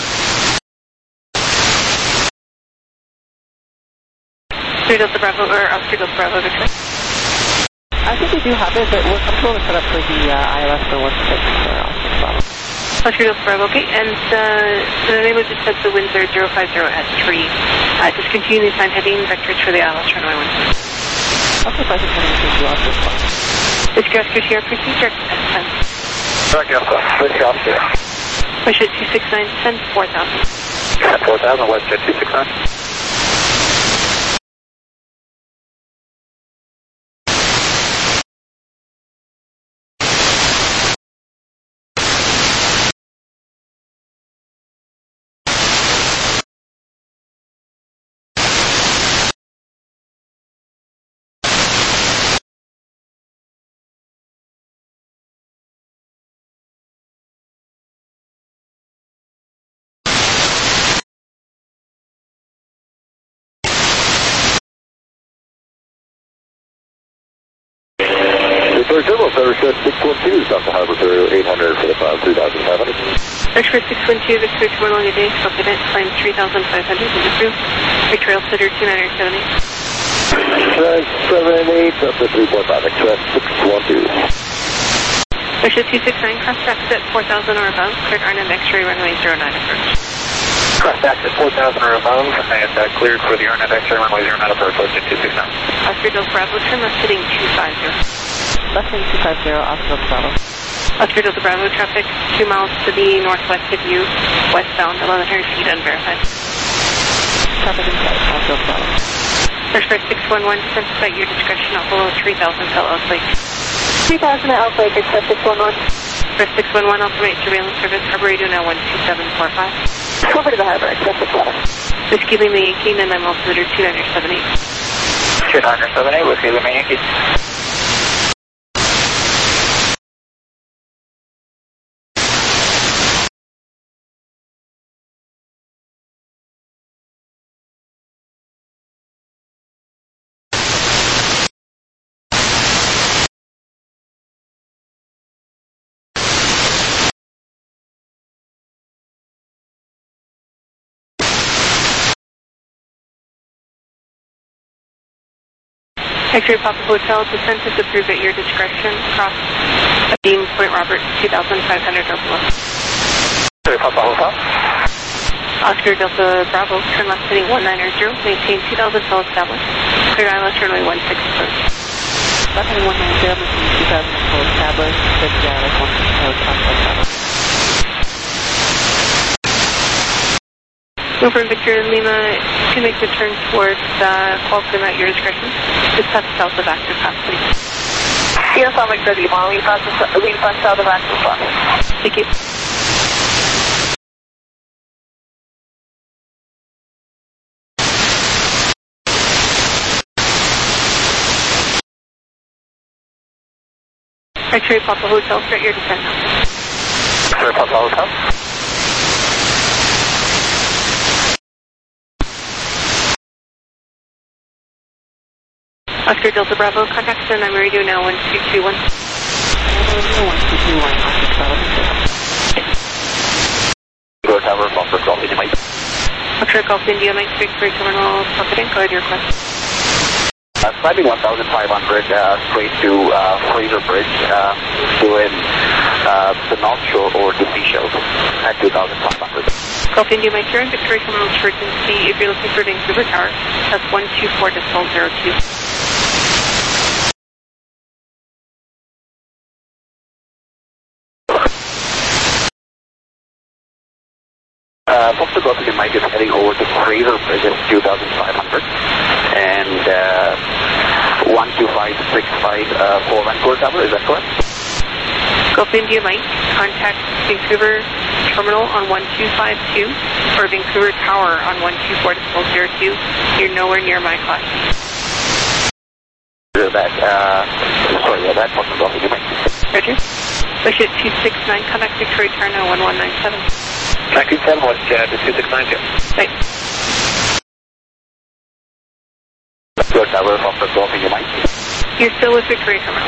Oscar Delta Bravo, or Oscar Delta Bravo, Victoria.
I think we do have it, but we're comfortable to set up for the ILS for 16 for Oscar Bravo.
Oscar Delta Bravo, okay, and the name of just said the winds are 050 at 3. Discontinue the sign heading, vectors for the ILS runway 1.
Okay, so I think we're going to Oscar Bravo.
Whiskey Oscar Sierra, proceed direct at 10.
Direct Alpha, Whiskey Oscar.
Push it 269, send 4,000.
4,000, WestJet 269.
Victoria Terminal, Center set 612, South Harbor Terminal 800 for the climb 3,500.
Express 612, Victoria Terminal, good day, confident, climb 3,500, is approved. Victoria Altimeter 2978.
78, up to 3.5, Express 612.
Express 269, cross traffic at 4,000 or above, cleared RNAV X-ray runway 09 approach.
Cross access 4,000 or above, and cleared for the RNAV X-ray runway 09 approach, WestJet 269.
Oscar Delta Bravo, turn left heading 250.
Left heading 250, Oscar Bravo.
Oscar Delta Bravo, traffic 2 miles to the northwest of you, westbound, 1,100 feet unverified.
Traffic inside, Oscar Bravo.
Express 611, descent to site, your discretion, I'll follow 3,000 to Alpha Lake.
3,000 at Alpha Lake, Express 611.
Express 611, ultimate surveillance service, harbor radio now 12745.
Over to the harbor, Express 611.
Whiskey Lima Yankee, and I'm altimeter 2978.
2978, Whiskey Lima Yankee.
X-ray Papa Hotel, descent is approved at your discretion, cross beam Point Robert 2,500 overlook.
X-ray Papa Hotel.
Oscar Delta Bravo, turn left heading 190, maintain 2,000 full established, cleared ILS runway 16 approach.
Left heading 190, maintain 2,000 full established, cleared the ILS 16 approach, Oscar Bravo.
Over in Victoria Lima, to make the turn towards Qualcomm at your discretion, just pass south of Active Pass, please.
Yes, I'll make the Lima. Lean pass south of Active Pass.
Thank you. X-ray Papa Hotel, start your descent now.
X-ray Papa Hotel.
Oscar Delta Bravo, contact the number radio now 1221.
1221, Oscar Bravo.
Go tower, bumper, Golf India Mike.
Oscar Golf India Mike, Victoria Terminal, confident, go ahead, your request.
Climbing 1,500 straight to Fraser Bridge, doing the North Shore or the Seashells at 2,500.
Golf India, my turn, Victoria Terminal emergency. If you're looking for Vancouver Tower, that's 124.02.
Foster Golf India Mike is heading over to Fraser Bridge at 2,500 and 12565 for Vancouver Tower, is that correct?
Golf India Mike, contact Vancouver Terminal on 1252 or Vancouver Tower on 124.02. You're nowhere near my class.
That Foster Golf India Mike.
Roger. Wish it 269, contact Victoria Tower now 1197.
1910, what's 269 here?
Right.
Your tower, Foster Golf India Mike.
You're still with Victoria Terminal.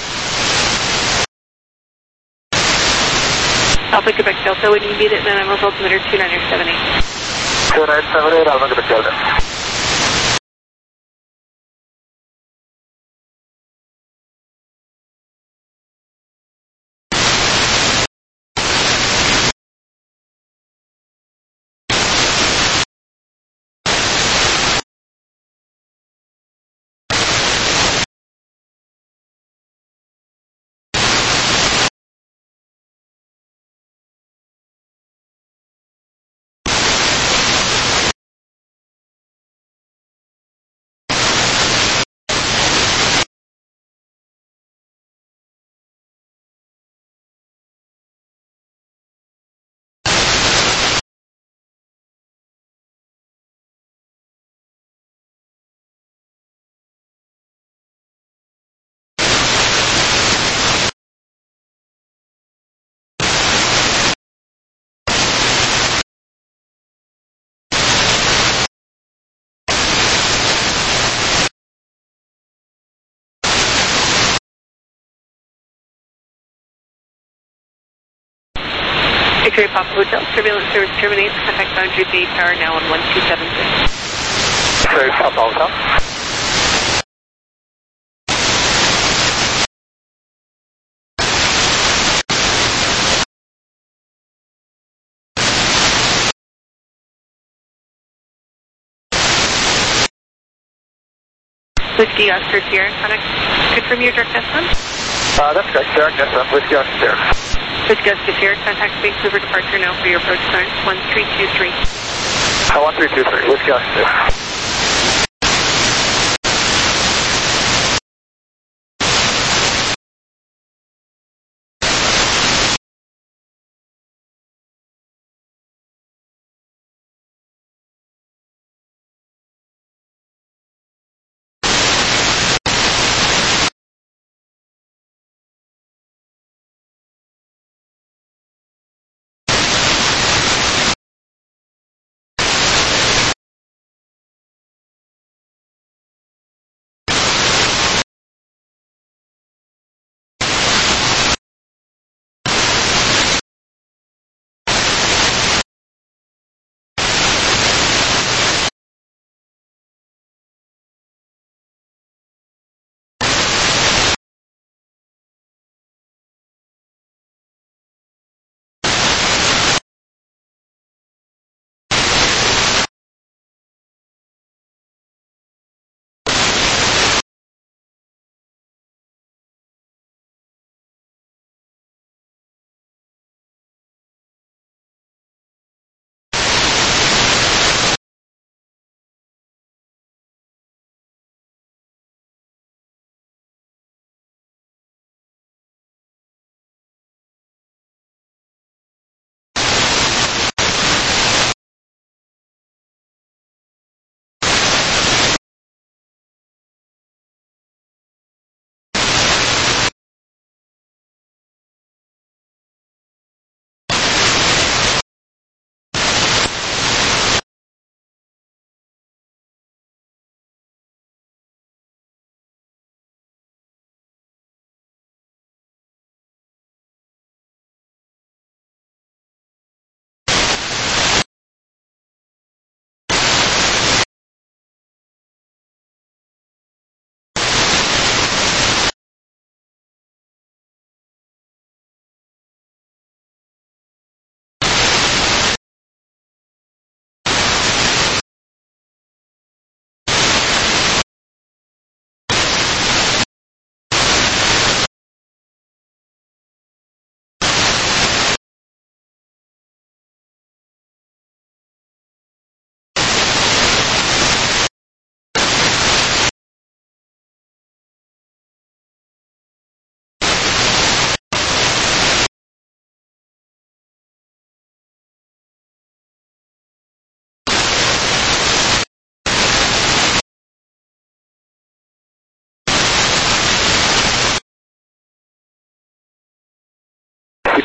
Alpha Quebec Delta, when you meet it, then I'm a altimeter 2978.
2978, Alpha Quebec Delta.
Victoria Papa Hotel, surveillance service terminates, contact boundary Bay Tower now on 1276.
Victoria Papa Hotel.
Whiskey Oscar Sierra, contact, confirm your direct estimate.
That's correct, direct estimate, Whiskey Oscar Sierra.
Whiskey Oscar Sierra, contact Vancouver departure now for your approach time, 1323.
1323, Whiskey Oscar Sierra.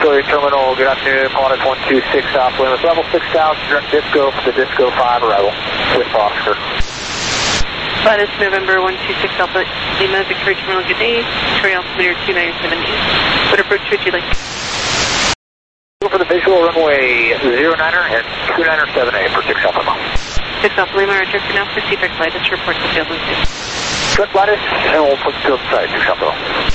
Victoria Terminal, good afternoon, Pilatus 126 South Lima, level 6000, direct disco for the Disco 5 arrival with Oscar.
Pilatus November 126 Alpha Lima, Victoria Terminal, good day, Victoria altimeter 2978. What approach would you like?
For the visual runway 09er and 29er 78 for 6 Alpha Lima.
6 Alpha Lima, roger for now, proceed by Pilatus, report to field and safe.
Good Pilatus, and we'll put the field side 6 Alpha Lima.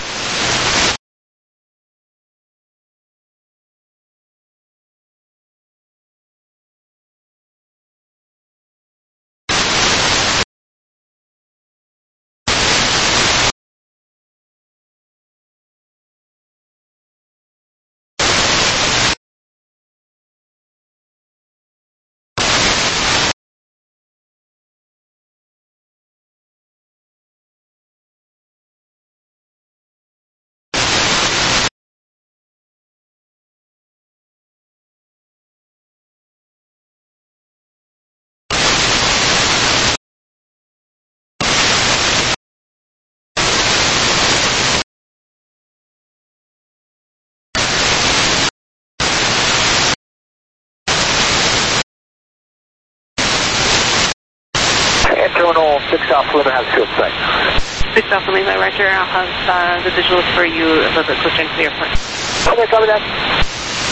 Terminal 6 Alpha Lima has field sight.
6 Alpha Lima, roger. I'll have the visuals for you a little bit closer into the airport.
Okay, copy that.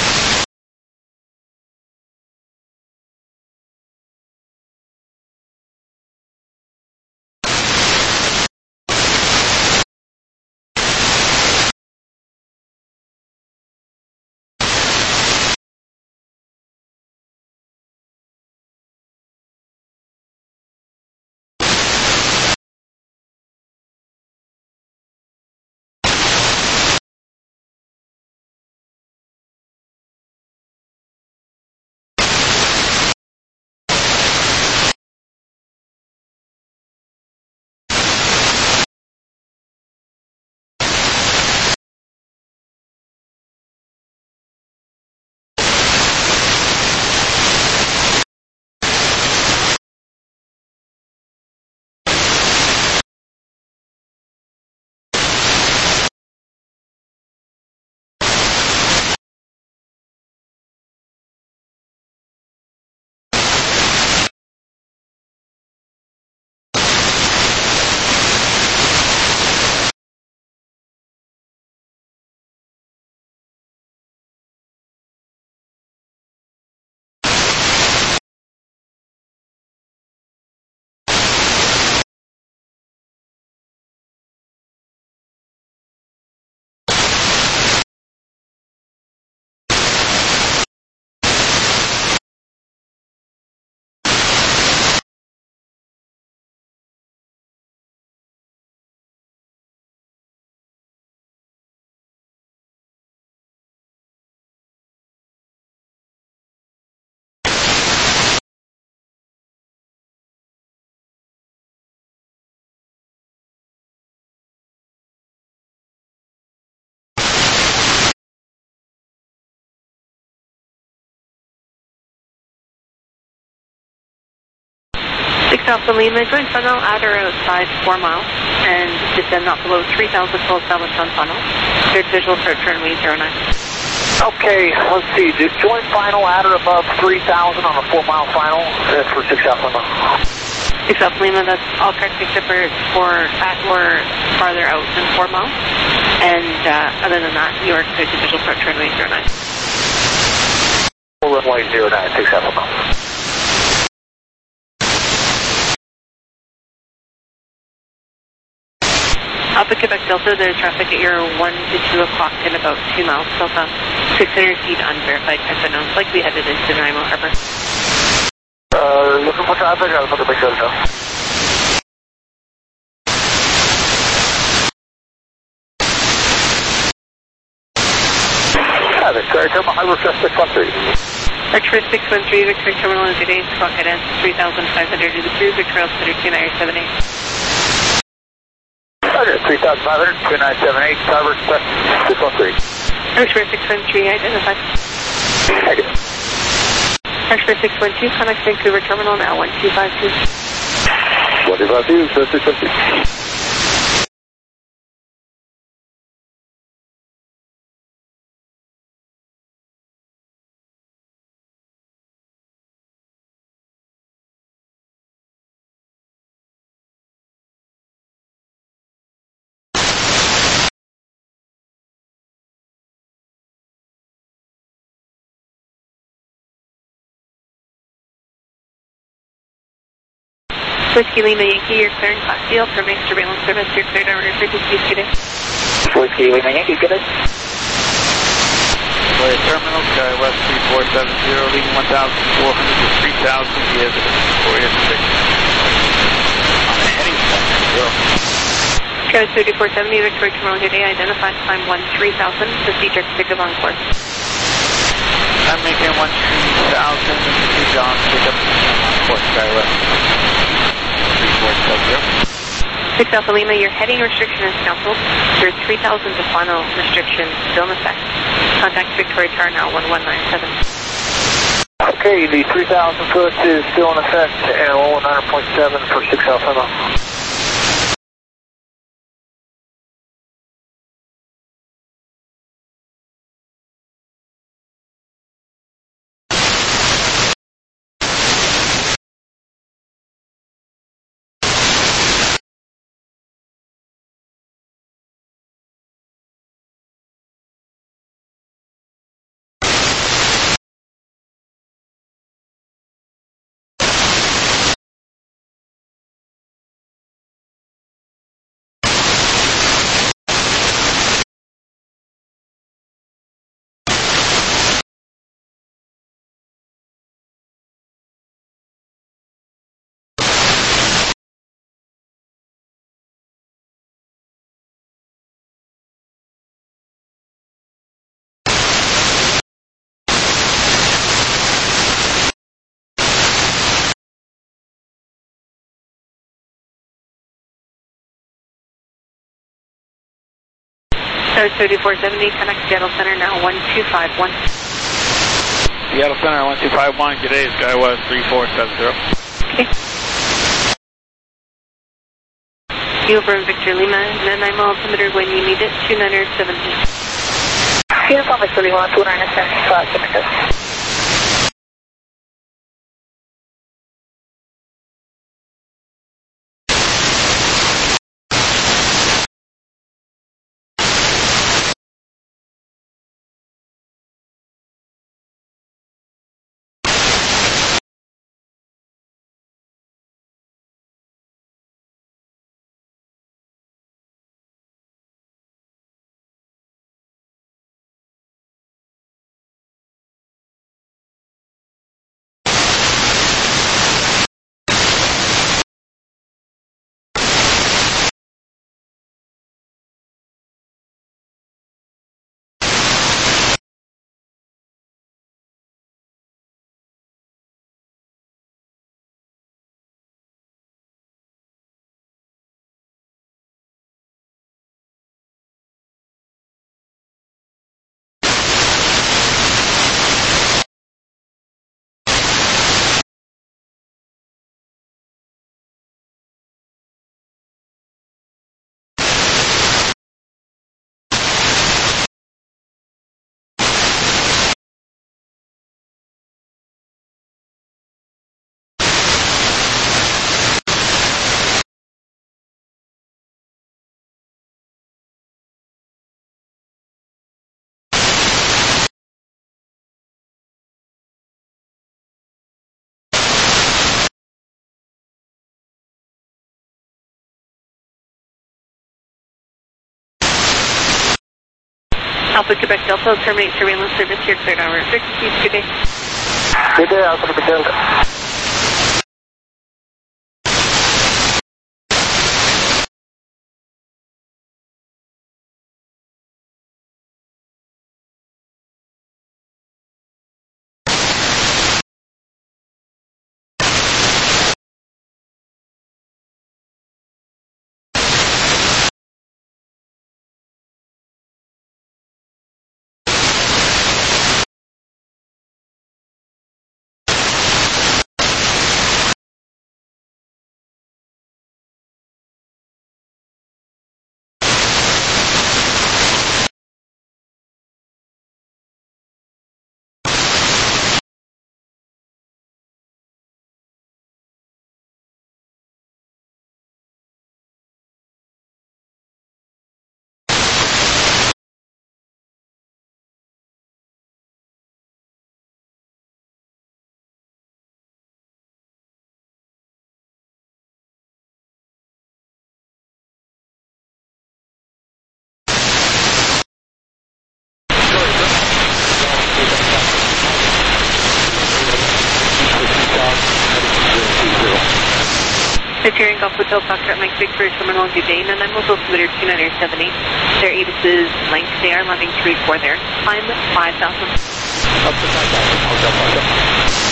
Alpha Lima, join funnel at or outside 4 miles and descend not below 3,000 full established on funnel. Third visual start runway 09.
Okay, let's see. Join final at or above 3,000 on a 4 mile final. That's for 6 Alpha Lima.
6 Alpha Lima, that's all correct except for at or farther out than 4 miles. And other than that, you are cleared to visual start runway 09.
Runway 09, 6 Alpha Lima.
Alpha Quebec Delta, there's traffic at your 1 to 2 o'clock in about 2 miles, Delta. 600 feet unverified type unknown, likely headed into Nanaimo Harbor.
Looking for traffic, Alpha Quebec Delta. Victoria Terminal, I request 613.
Archer 613, Victoria Terminal, good day, clock at 3,500 to the crew, Victoria Altimeter 2978.
Roger, 3,500, 2978, Tower Express 613.
Archer 613, identified.
Thank you.
Archer 612, connect Vancouver Terminal now, 1252.
1252, 620.
Whiskey Lima Yankee, you're clearing Class C. I'll terminate surveillance service. You're cleared over to frequencies today.
Whiskey Lima Yankee, good day.
Terminal, Skywest 3470, leaving 1,400 to 3,000 via the Victoria 6. On the heading point, 0.
Skywest 3470, Victoria Terminal, good day. Identify climb 13,000, proceed direct pickup on course.
I'm making 13,000, proceed on pickup on course, Skywest 3470.
6 Alpha Lima, your heading restriction is canceled. Your 3,000 to final restriction still in effect. Contact Victoria Tower now, 1197.
Okay, the 3,000 foot is still in effect, and 119.7 for 6 Alpha Lima.
Skywest 3470, connect Seattle Center now, 1251.
Seattle Center 1251, good day, Skywest 3470.
Okay. Over Victor Lima, 99 mile altimeter when you need it, 2970.
Uniform Victor Lima, 2970.
Alpha Quebec Delta, terminate surveillance service here, cleared over frequencies. Good day.
Good day, Alpha Quebec Delta.
Securing Golf Hotel Foxtrot Mike Victor Terminal Dubane, and I'm also submitter 2978. Their ATIS is length. They are landing 34 there. Climb 5,000.
Up to 5,000. Hotel Foxtrot.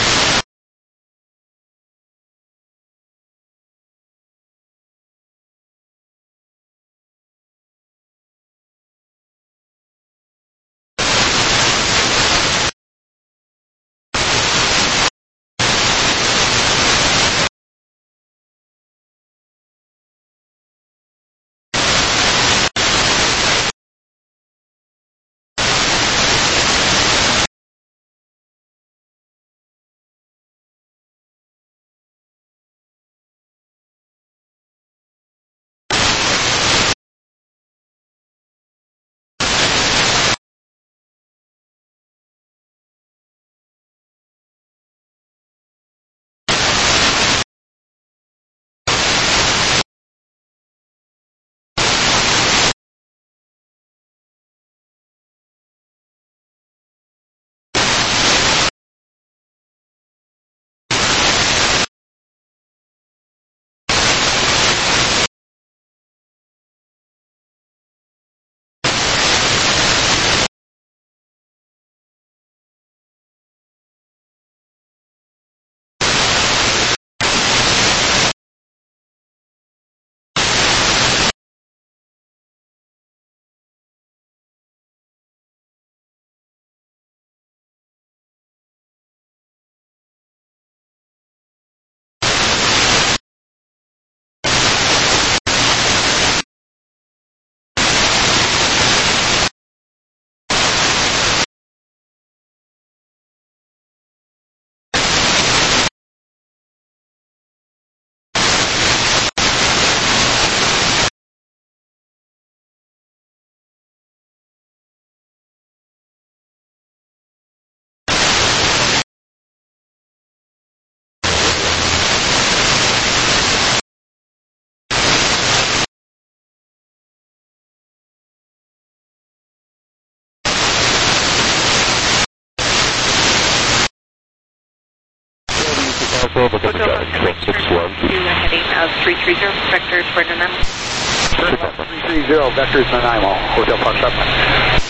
Hotel Foxtrot heading of 330, vectors for Nanaimo.
330, vectors Nanaimo, Hotel Foxtrot.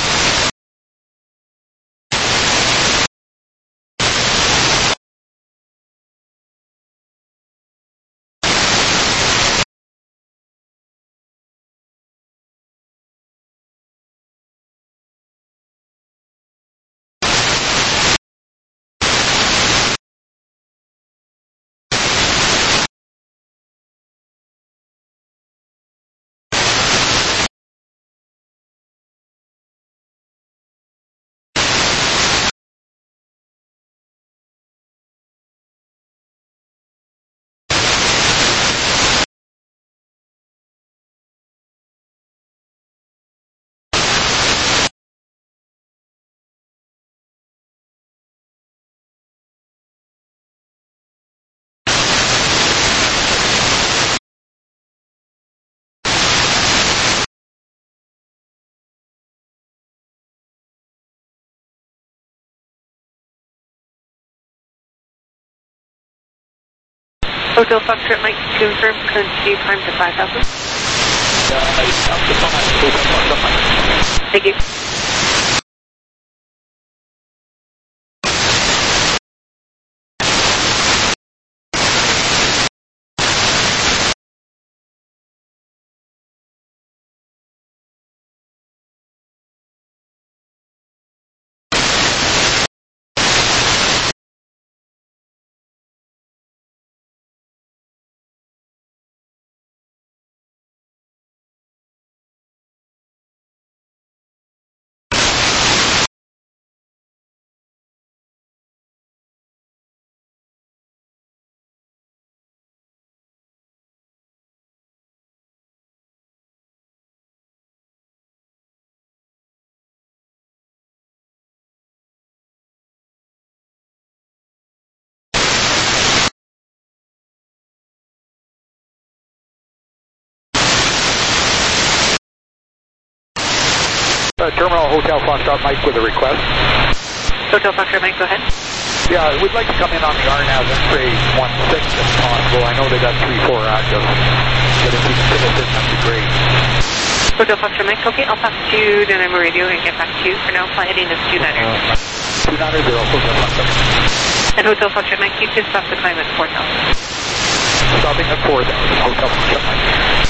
Hotel Foxtrot Mike, confirm continue climb to 5,000. Thank you.
Terminal Hotel Foxtrot Mike with a request.
Hotel Foxtrot Mike, go ahead.
Yeah, we'd like to come in on the RNAV X-ray 16 if possible. I know they got 3-4 active, but if we can fit it in, that'd be great.
Hotel Foxtrot Mike, okay, I'll talk to Dynamo Radio and get back to you. For now, fly heading is 290.
290, Hotel Foxtrot.
And Hotel Foxtrot Mike, you can stop the climb at 4,000.
Stopping at 4,000, Hotel Foxtrot Mike.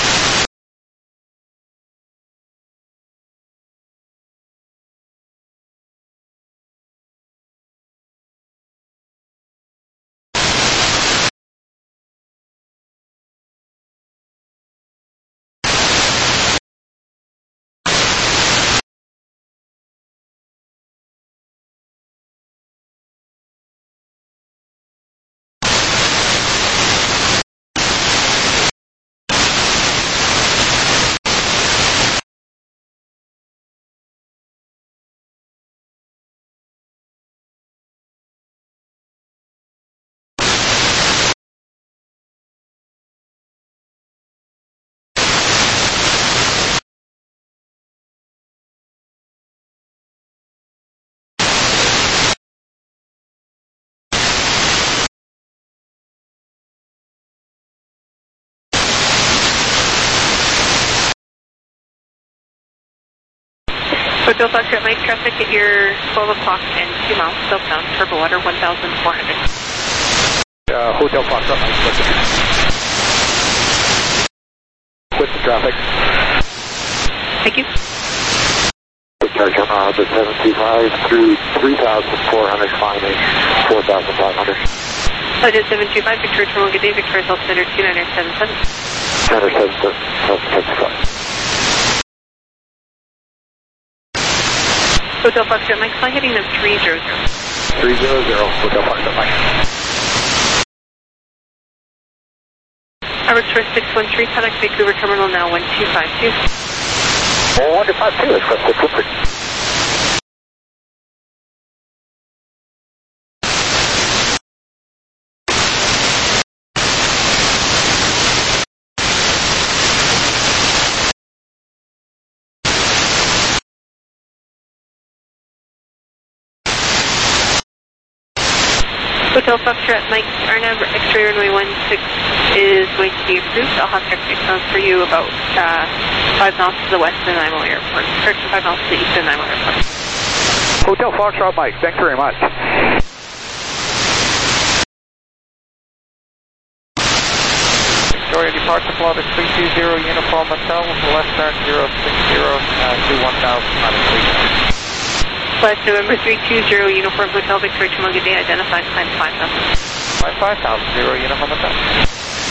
Hotel Foxtrot Mike, traffic at your 12 o'clock and 2 miles southbound, Turbo Water 1,400.
Hotel Foxtrot Mike, quit the traffic.
Thank you.
Discharge on the 725 through 3,400, climbing 4,500.
Budget 725, Victoria Terminal, good day, Victoria's Altimeter 2977.
777,
Hotel Foxtrot Mike, fly heading of 300.
300, Hotel Foxtrot Mike.
Average for 613, contact Vancouver Terminal now 1252.
1252 is for 613.
Hotel Foxtrot Mike, RNAV X-ray runway 16 is going to be approved. I'll have traffic for you about 5 miles to the west of Nanaimo Airport. Or 5 miles to the east of Nanaimo Airport.
Hotel Foxtrot Mike, thanks very much. Victoria departure flight 320 Uniform Hotel with left turn 060 to 1,000.
Flight November 320 Uniform Hotel Victoria Terminal, good day, identified climb 5,000.
Climb 5,000, Uniform Hotel.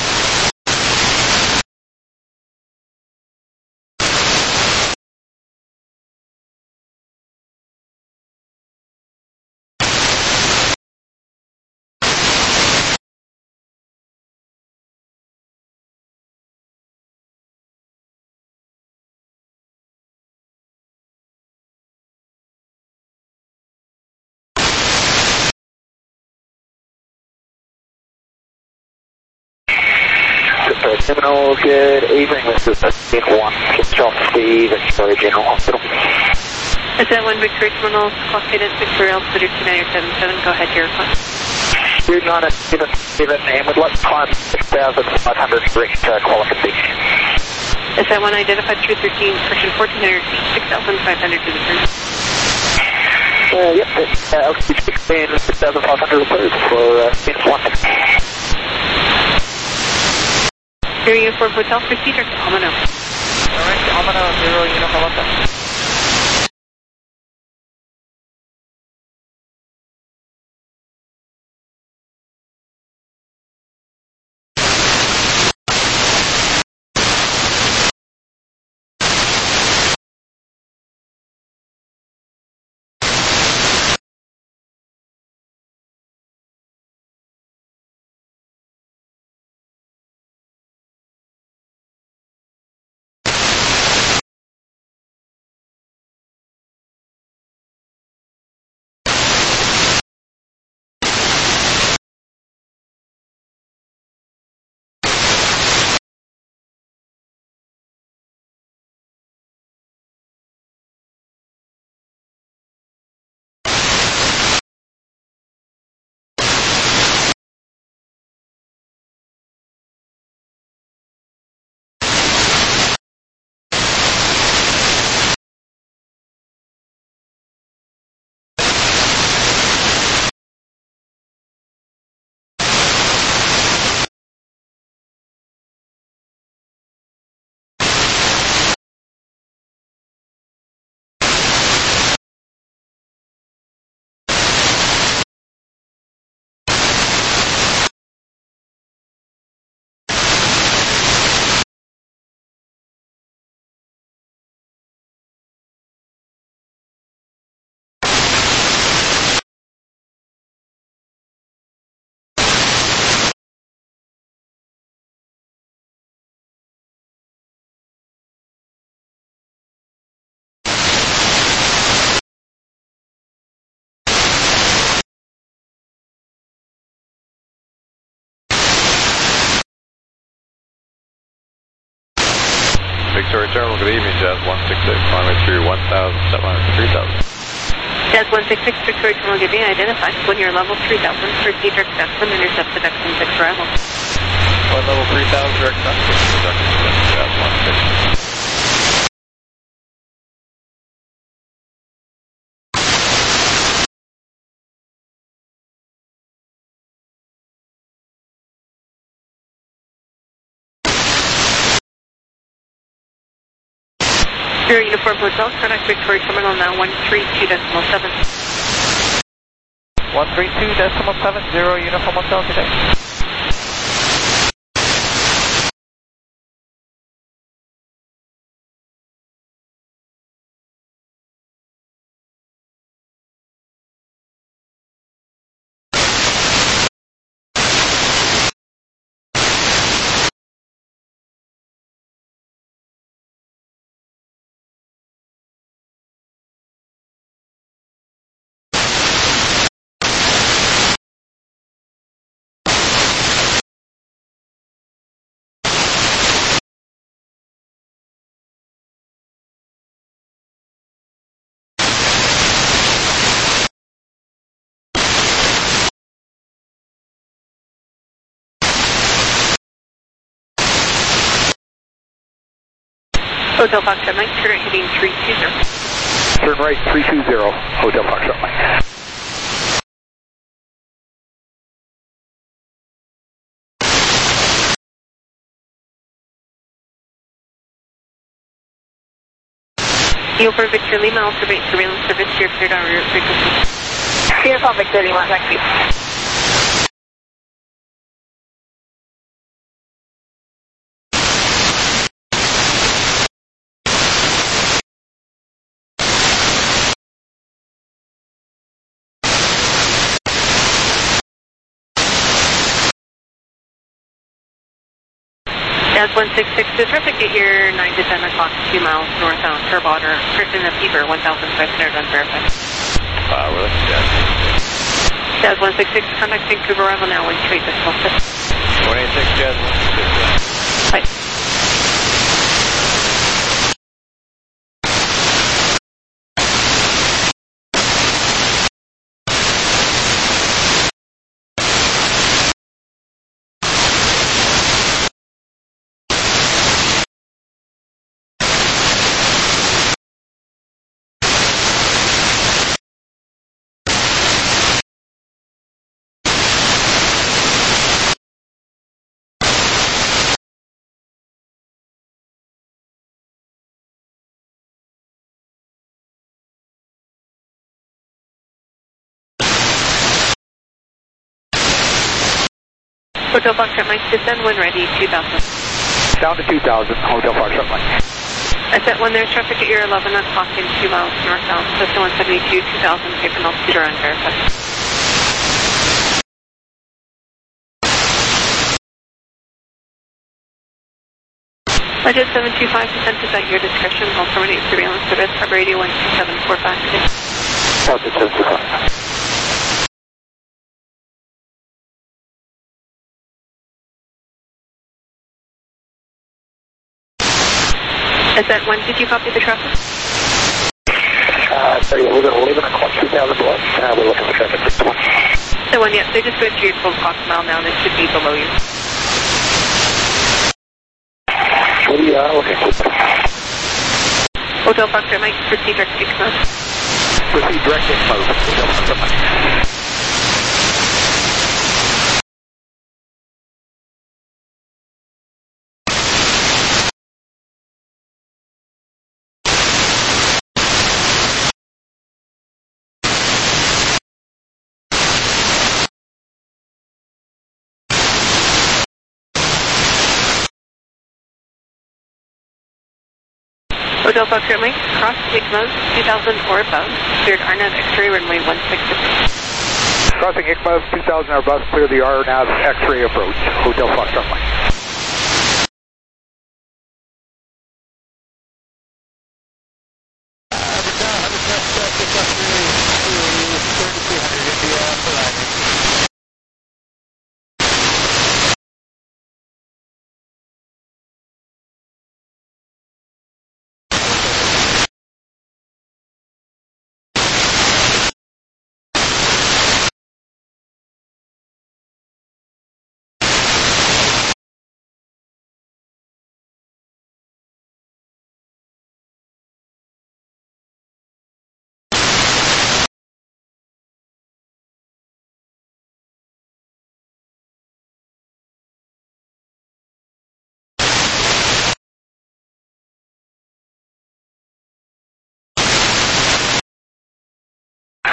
Seminole, good evening. This is F1 John Steve at Victoria General Hospital.
Is that one Victoria Terminal, clock cadence Victoria Altimeter 2977, go ahead, your request.
2977 and would like to climb 6,500 direct quality.
Is that one identified 313, correction 1400 feet, 6,500 to the turn?
Yep, altitude 16, 6,500 approved for F1.
Zero Uniform Hotel, procedure to Almano.
Alright, Almano, 0 Uniform Hotel.
Victoria Terminal, good evening, Jazz 166, climbing through 1,700 to 3,000.
Jazz 166, Victoria Terminal, give me identified. When you're level 3000, proceed direct Duxton, intercept the Duxton 6 arrival.
One level 3000, direct Duxton, Jazz 166.
Zero Uniform Hotel, contact Victoria Terminal now 132.7.
132.70, Uniform Hotel, good day.
Hotel Foxtrot Mike, turn right heading 320.
Turn right 320, Hotel Foxtrot Mike.
Uniform Victor Lima, Ultravate Surveillance Service, you're cleared on route frequency.
Uniform Victor Lima, thank you.
Jazz 166 to traffic at your 9 to 10 o'clock, 2 miles northbound, Turbot or Kirkton of Fever, 1,500 unverified.
We're looking Jazz.
Jazz 166, contact Vancouver arrival now, 128.6.
186, Jazz 166.
Bye. Hotel Foxtrot Mike, descend when ready, 2,000.
Down to 2,000, Hotel Foxtrot Mike.
Ascent 1, there's traffic at your 11 o'clock in 2 miles northbound, Cessna 172, 2,000, paper altitude or unverified. Budget 725, descent is at your discretion, will terminate surveillance service, harbor radio 12745.
Budget 725.
Ascent 1, did you copy the traffic?
Sorry, we're going to leave it at 2,000 below. We're looking for traffic.
The one, yeah, they're just going through your 12 o'clock mile now, they should be below you.
We are looking for
Hotel Foxtrot Mike, proceed direct X mode.
Proceed direct X mode, Hotel Foxtrot Mike.
Hotel Foxtrot Mike, cross ICMOS 2000 or above, cleared RNAV X-ray runway 16.
Crossing ICMOS 2000 or above, clear the RNAV X-ray approach, Hotel Foxtrot Mike.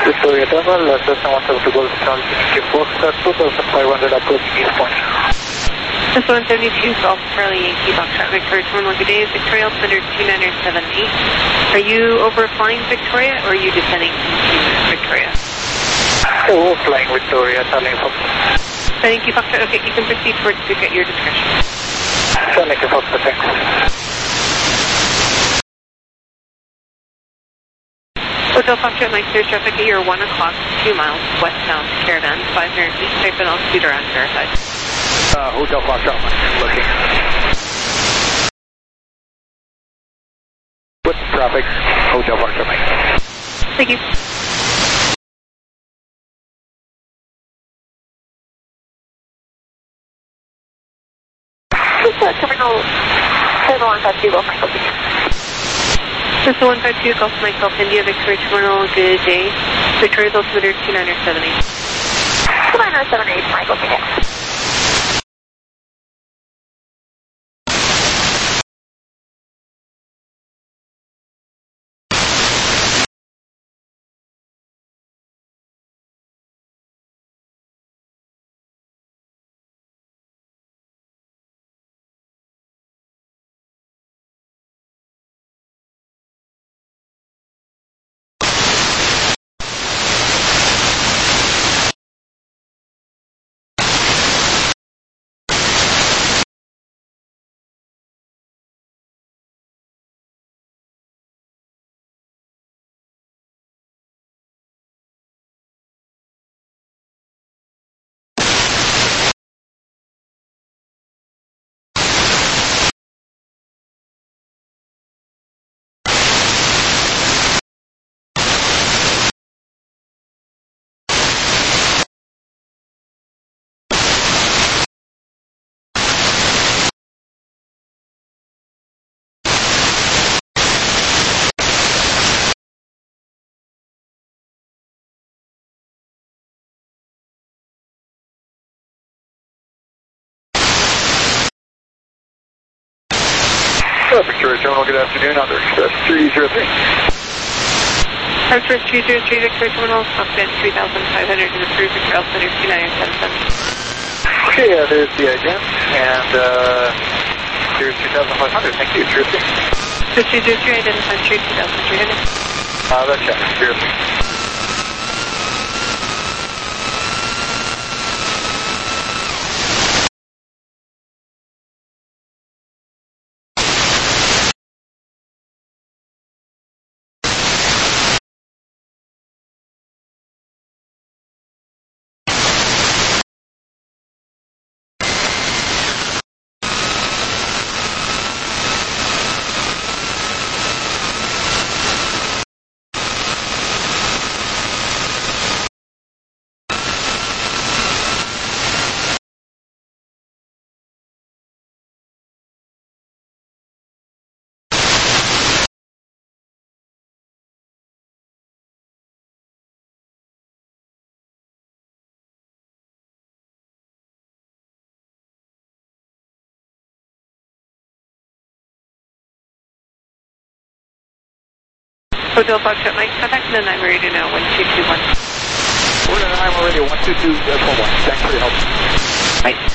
Victoria Terminal, Cessna 172 Golf Charlie, Foxtrot 2500 approaching East Point.
Cessna 172 Golf Charlie Yankee Foxtrot Victoria Terminal, good day. Victoria Altimeter 29078. Are you overflying Victoria or are you descending into Victoria?
Overflying Victoria, Charlie Foxtrot.
Thank you, Foxtrot. Okay, you can proceed towards Duke at your discretion.
Thank you, Foxtrot. Thanks.
Hotel Foxtrot, Mike, clear traffic at your 1 o'clock, 2 miles, westbound Caravan, 500 feet, type and altitude around verified.
Hotel Foxtrot, Mike, looking. With traffic, Hotel Foxtrot, Mike.
Thank you.
Terminal 152 Golf Mike, looking.
Cessna 152 Golf Mike, Golf India, Victoria Terminal, good day. Victoria's altimeter 29078.
29078, Mike, looking next.
Victoria Terminal, good afternoon, under Express 303.
Express 303, Victoria Terminal, Foxtrot 3500 to the approved Victoria Altimeter 29077.
Okay, there's the agent, and here's 2500, thank you, 303.
So 303, identified 2300.
That's check, 303.
Hotel Foxtrot, Mike, contact the 9 Meridian 1221.
We're at 9 Meridian 122.1. Thanks for your help.
Bye.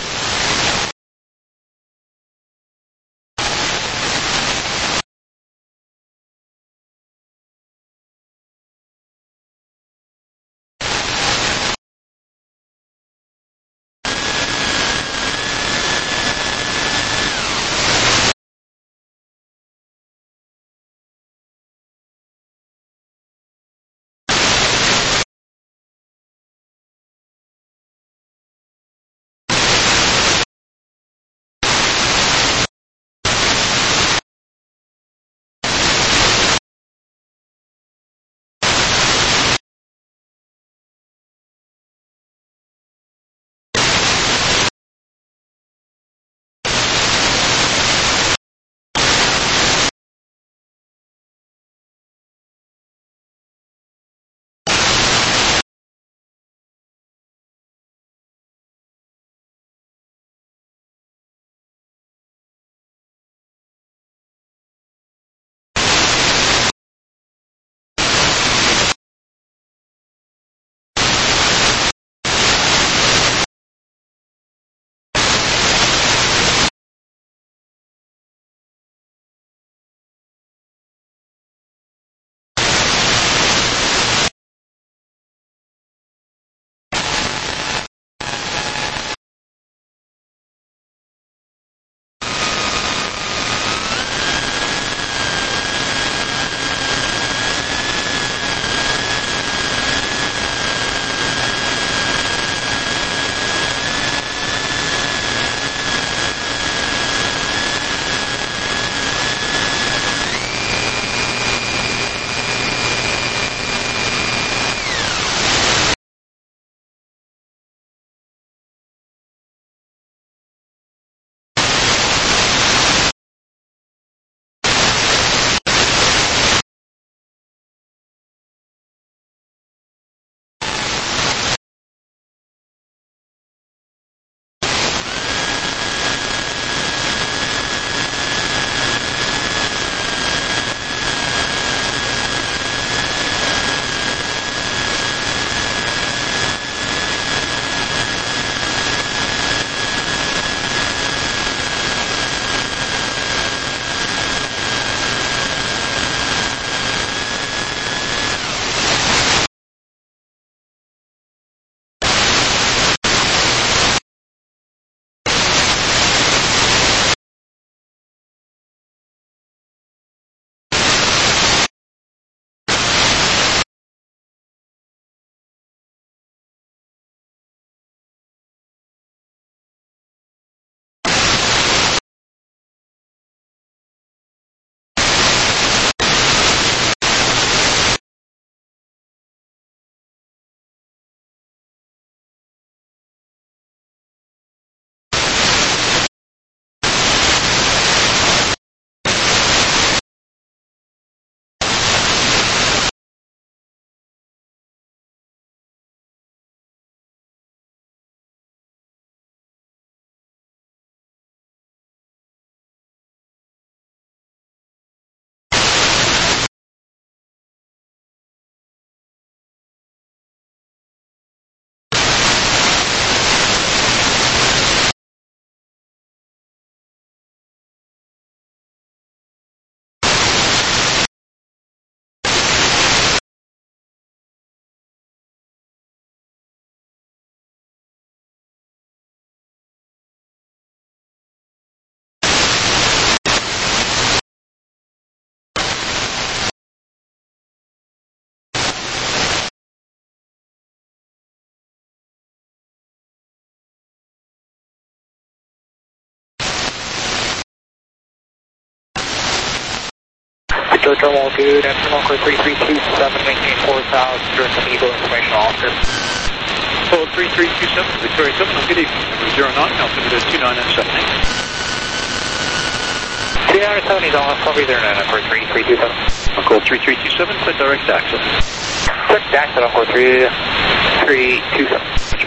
Director, all good. Afternoon, Encore 3327, maintain 4000, direct some Eagle information officer.
Call 3327, Victoria Terminal, good evening. Number 09, altimeter 2978.
2970 is on Columbia 09, Encore 3327.
Call 3327, clear direct access.
Direct access, Encore 3327.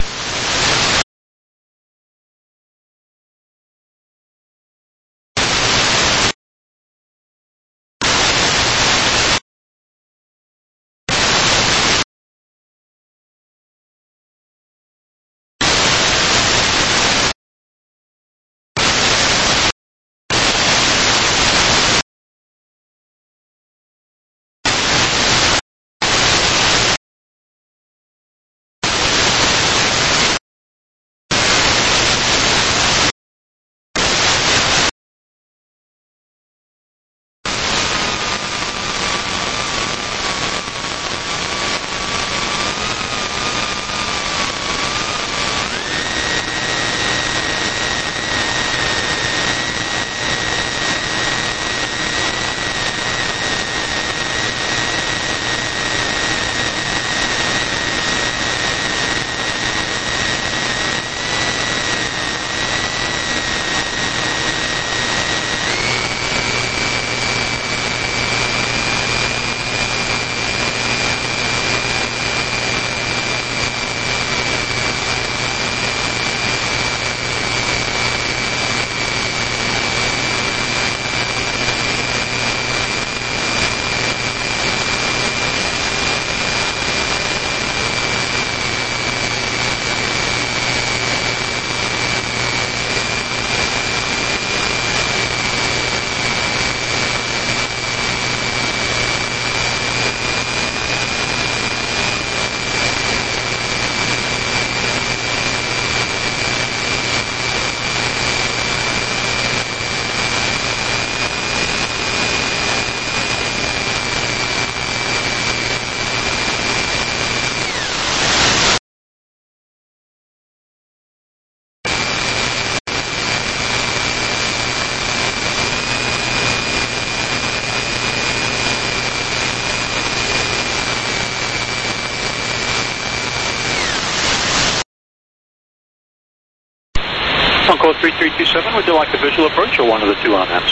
Call 3327, would you like a visual approach or one of the two RNAVs?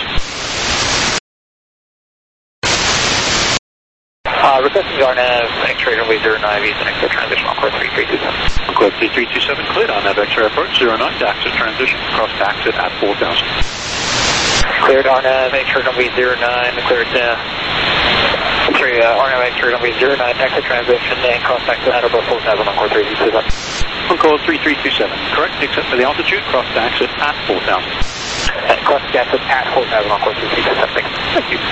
Requesting RNAV, X-ray runway 09, East and exit transition, Encore 3327.
Call 3327, cleared RNAV X-ray approach 09 to exit transition, cross to exit at 4000.
Cleared RNAV, X-ray runway 09, cleared RNAV X-ray runway 09, exit transition, and cross exit at above 4000, Encore 3327.
On call 3327, correct, except for the altitude, cross to exit at 4000.
And cross to exit at 4000, Encore 3327.
Thank you.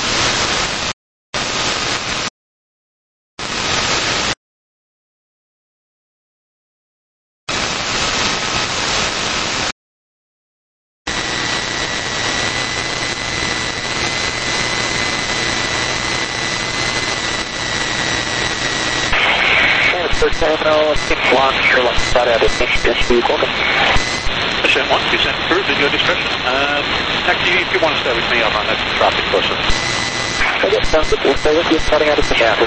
Terminal 61, Sherlock, start out at HSU, welcome.
Descent 1, descent approved at your discretion. Actually, if you want to stay with me, I'll run that traffic closer.
Okay, sounds good. We'll stay with you, starting out at the half.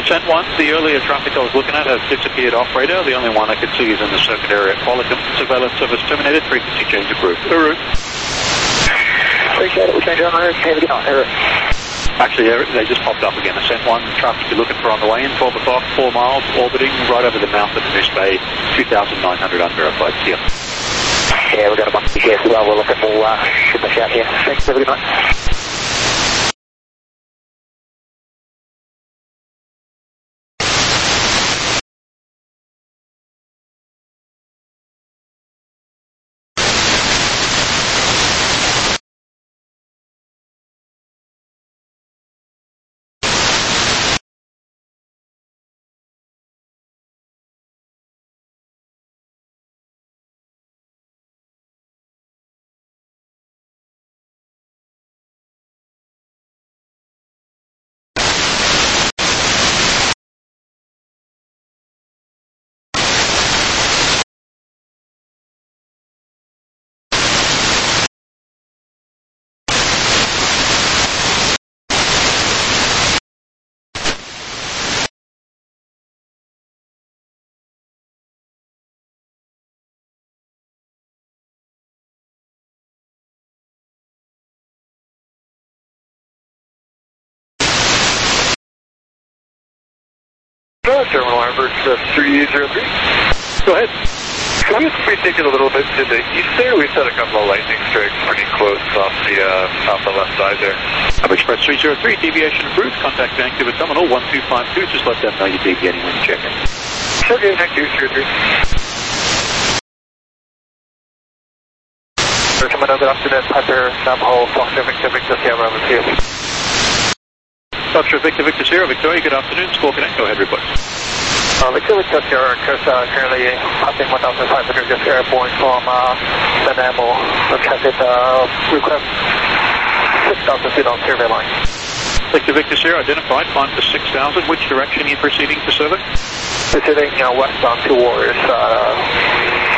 Sent 1, the earlier traffic I was looking at has disappeared off radar. The only one I could see is in the circuit area at Qualicum. Surveillance service terminated. Frequency change approved.
Appreciate it. We change on route. Heavy down.
Actually, they just popped up again. I sent 1. Traffic you're looking for on the way in. 12 o'clock, 4 miles, orbiting right over the mouth of the Moose Bay. 2,900 unverified. See ya.
Yeah, we've got a bunch of here as well. We're looking for shoot the shout here. Thanks, have a good night.
Terminal Harvard 303.
Go ahead.
Can we take it a little bit to the east there? We've had a couple of lightning strikes pretty close off the left side there.
Hub Express 303, deviation approved. Contact Vancouver Terminal 1252. Just let them know you're deviating when you check in.
Okay, thank you, 303.
Terminal, good afternoon. Piper, Navajo, Foxtrot Victor, Victor, Sierra, Victor.
Foxtrot Victor, Victor, Sierra, Victoria, good afternoon. Squawk Connect, go ahead, report.
Victor, Victor, Sierra, currently passing 1,500 just airborne from Benamo. Traffic request 6,000 feet on survey line.
Victor, Victor, Sierra, identified. Climb to 6,000. Which direction are you proceeding to survey?
Proceeding westbound towards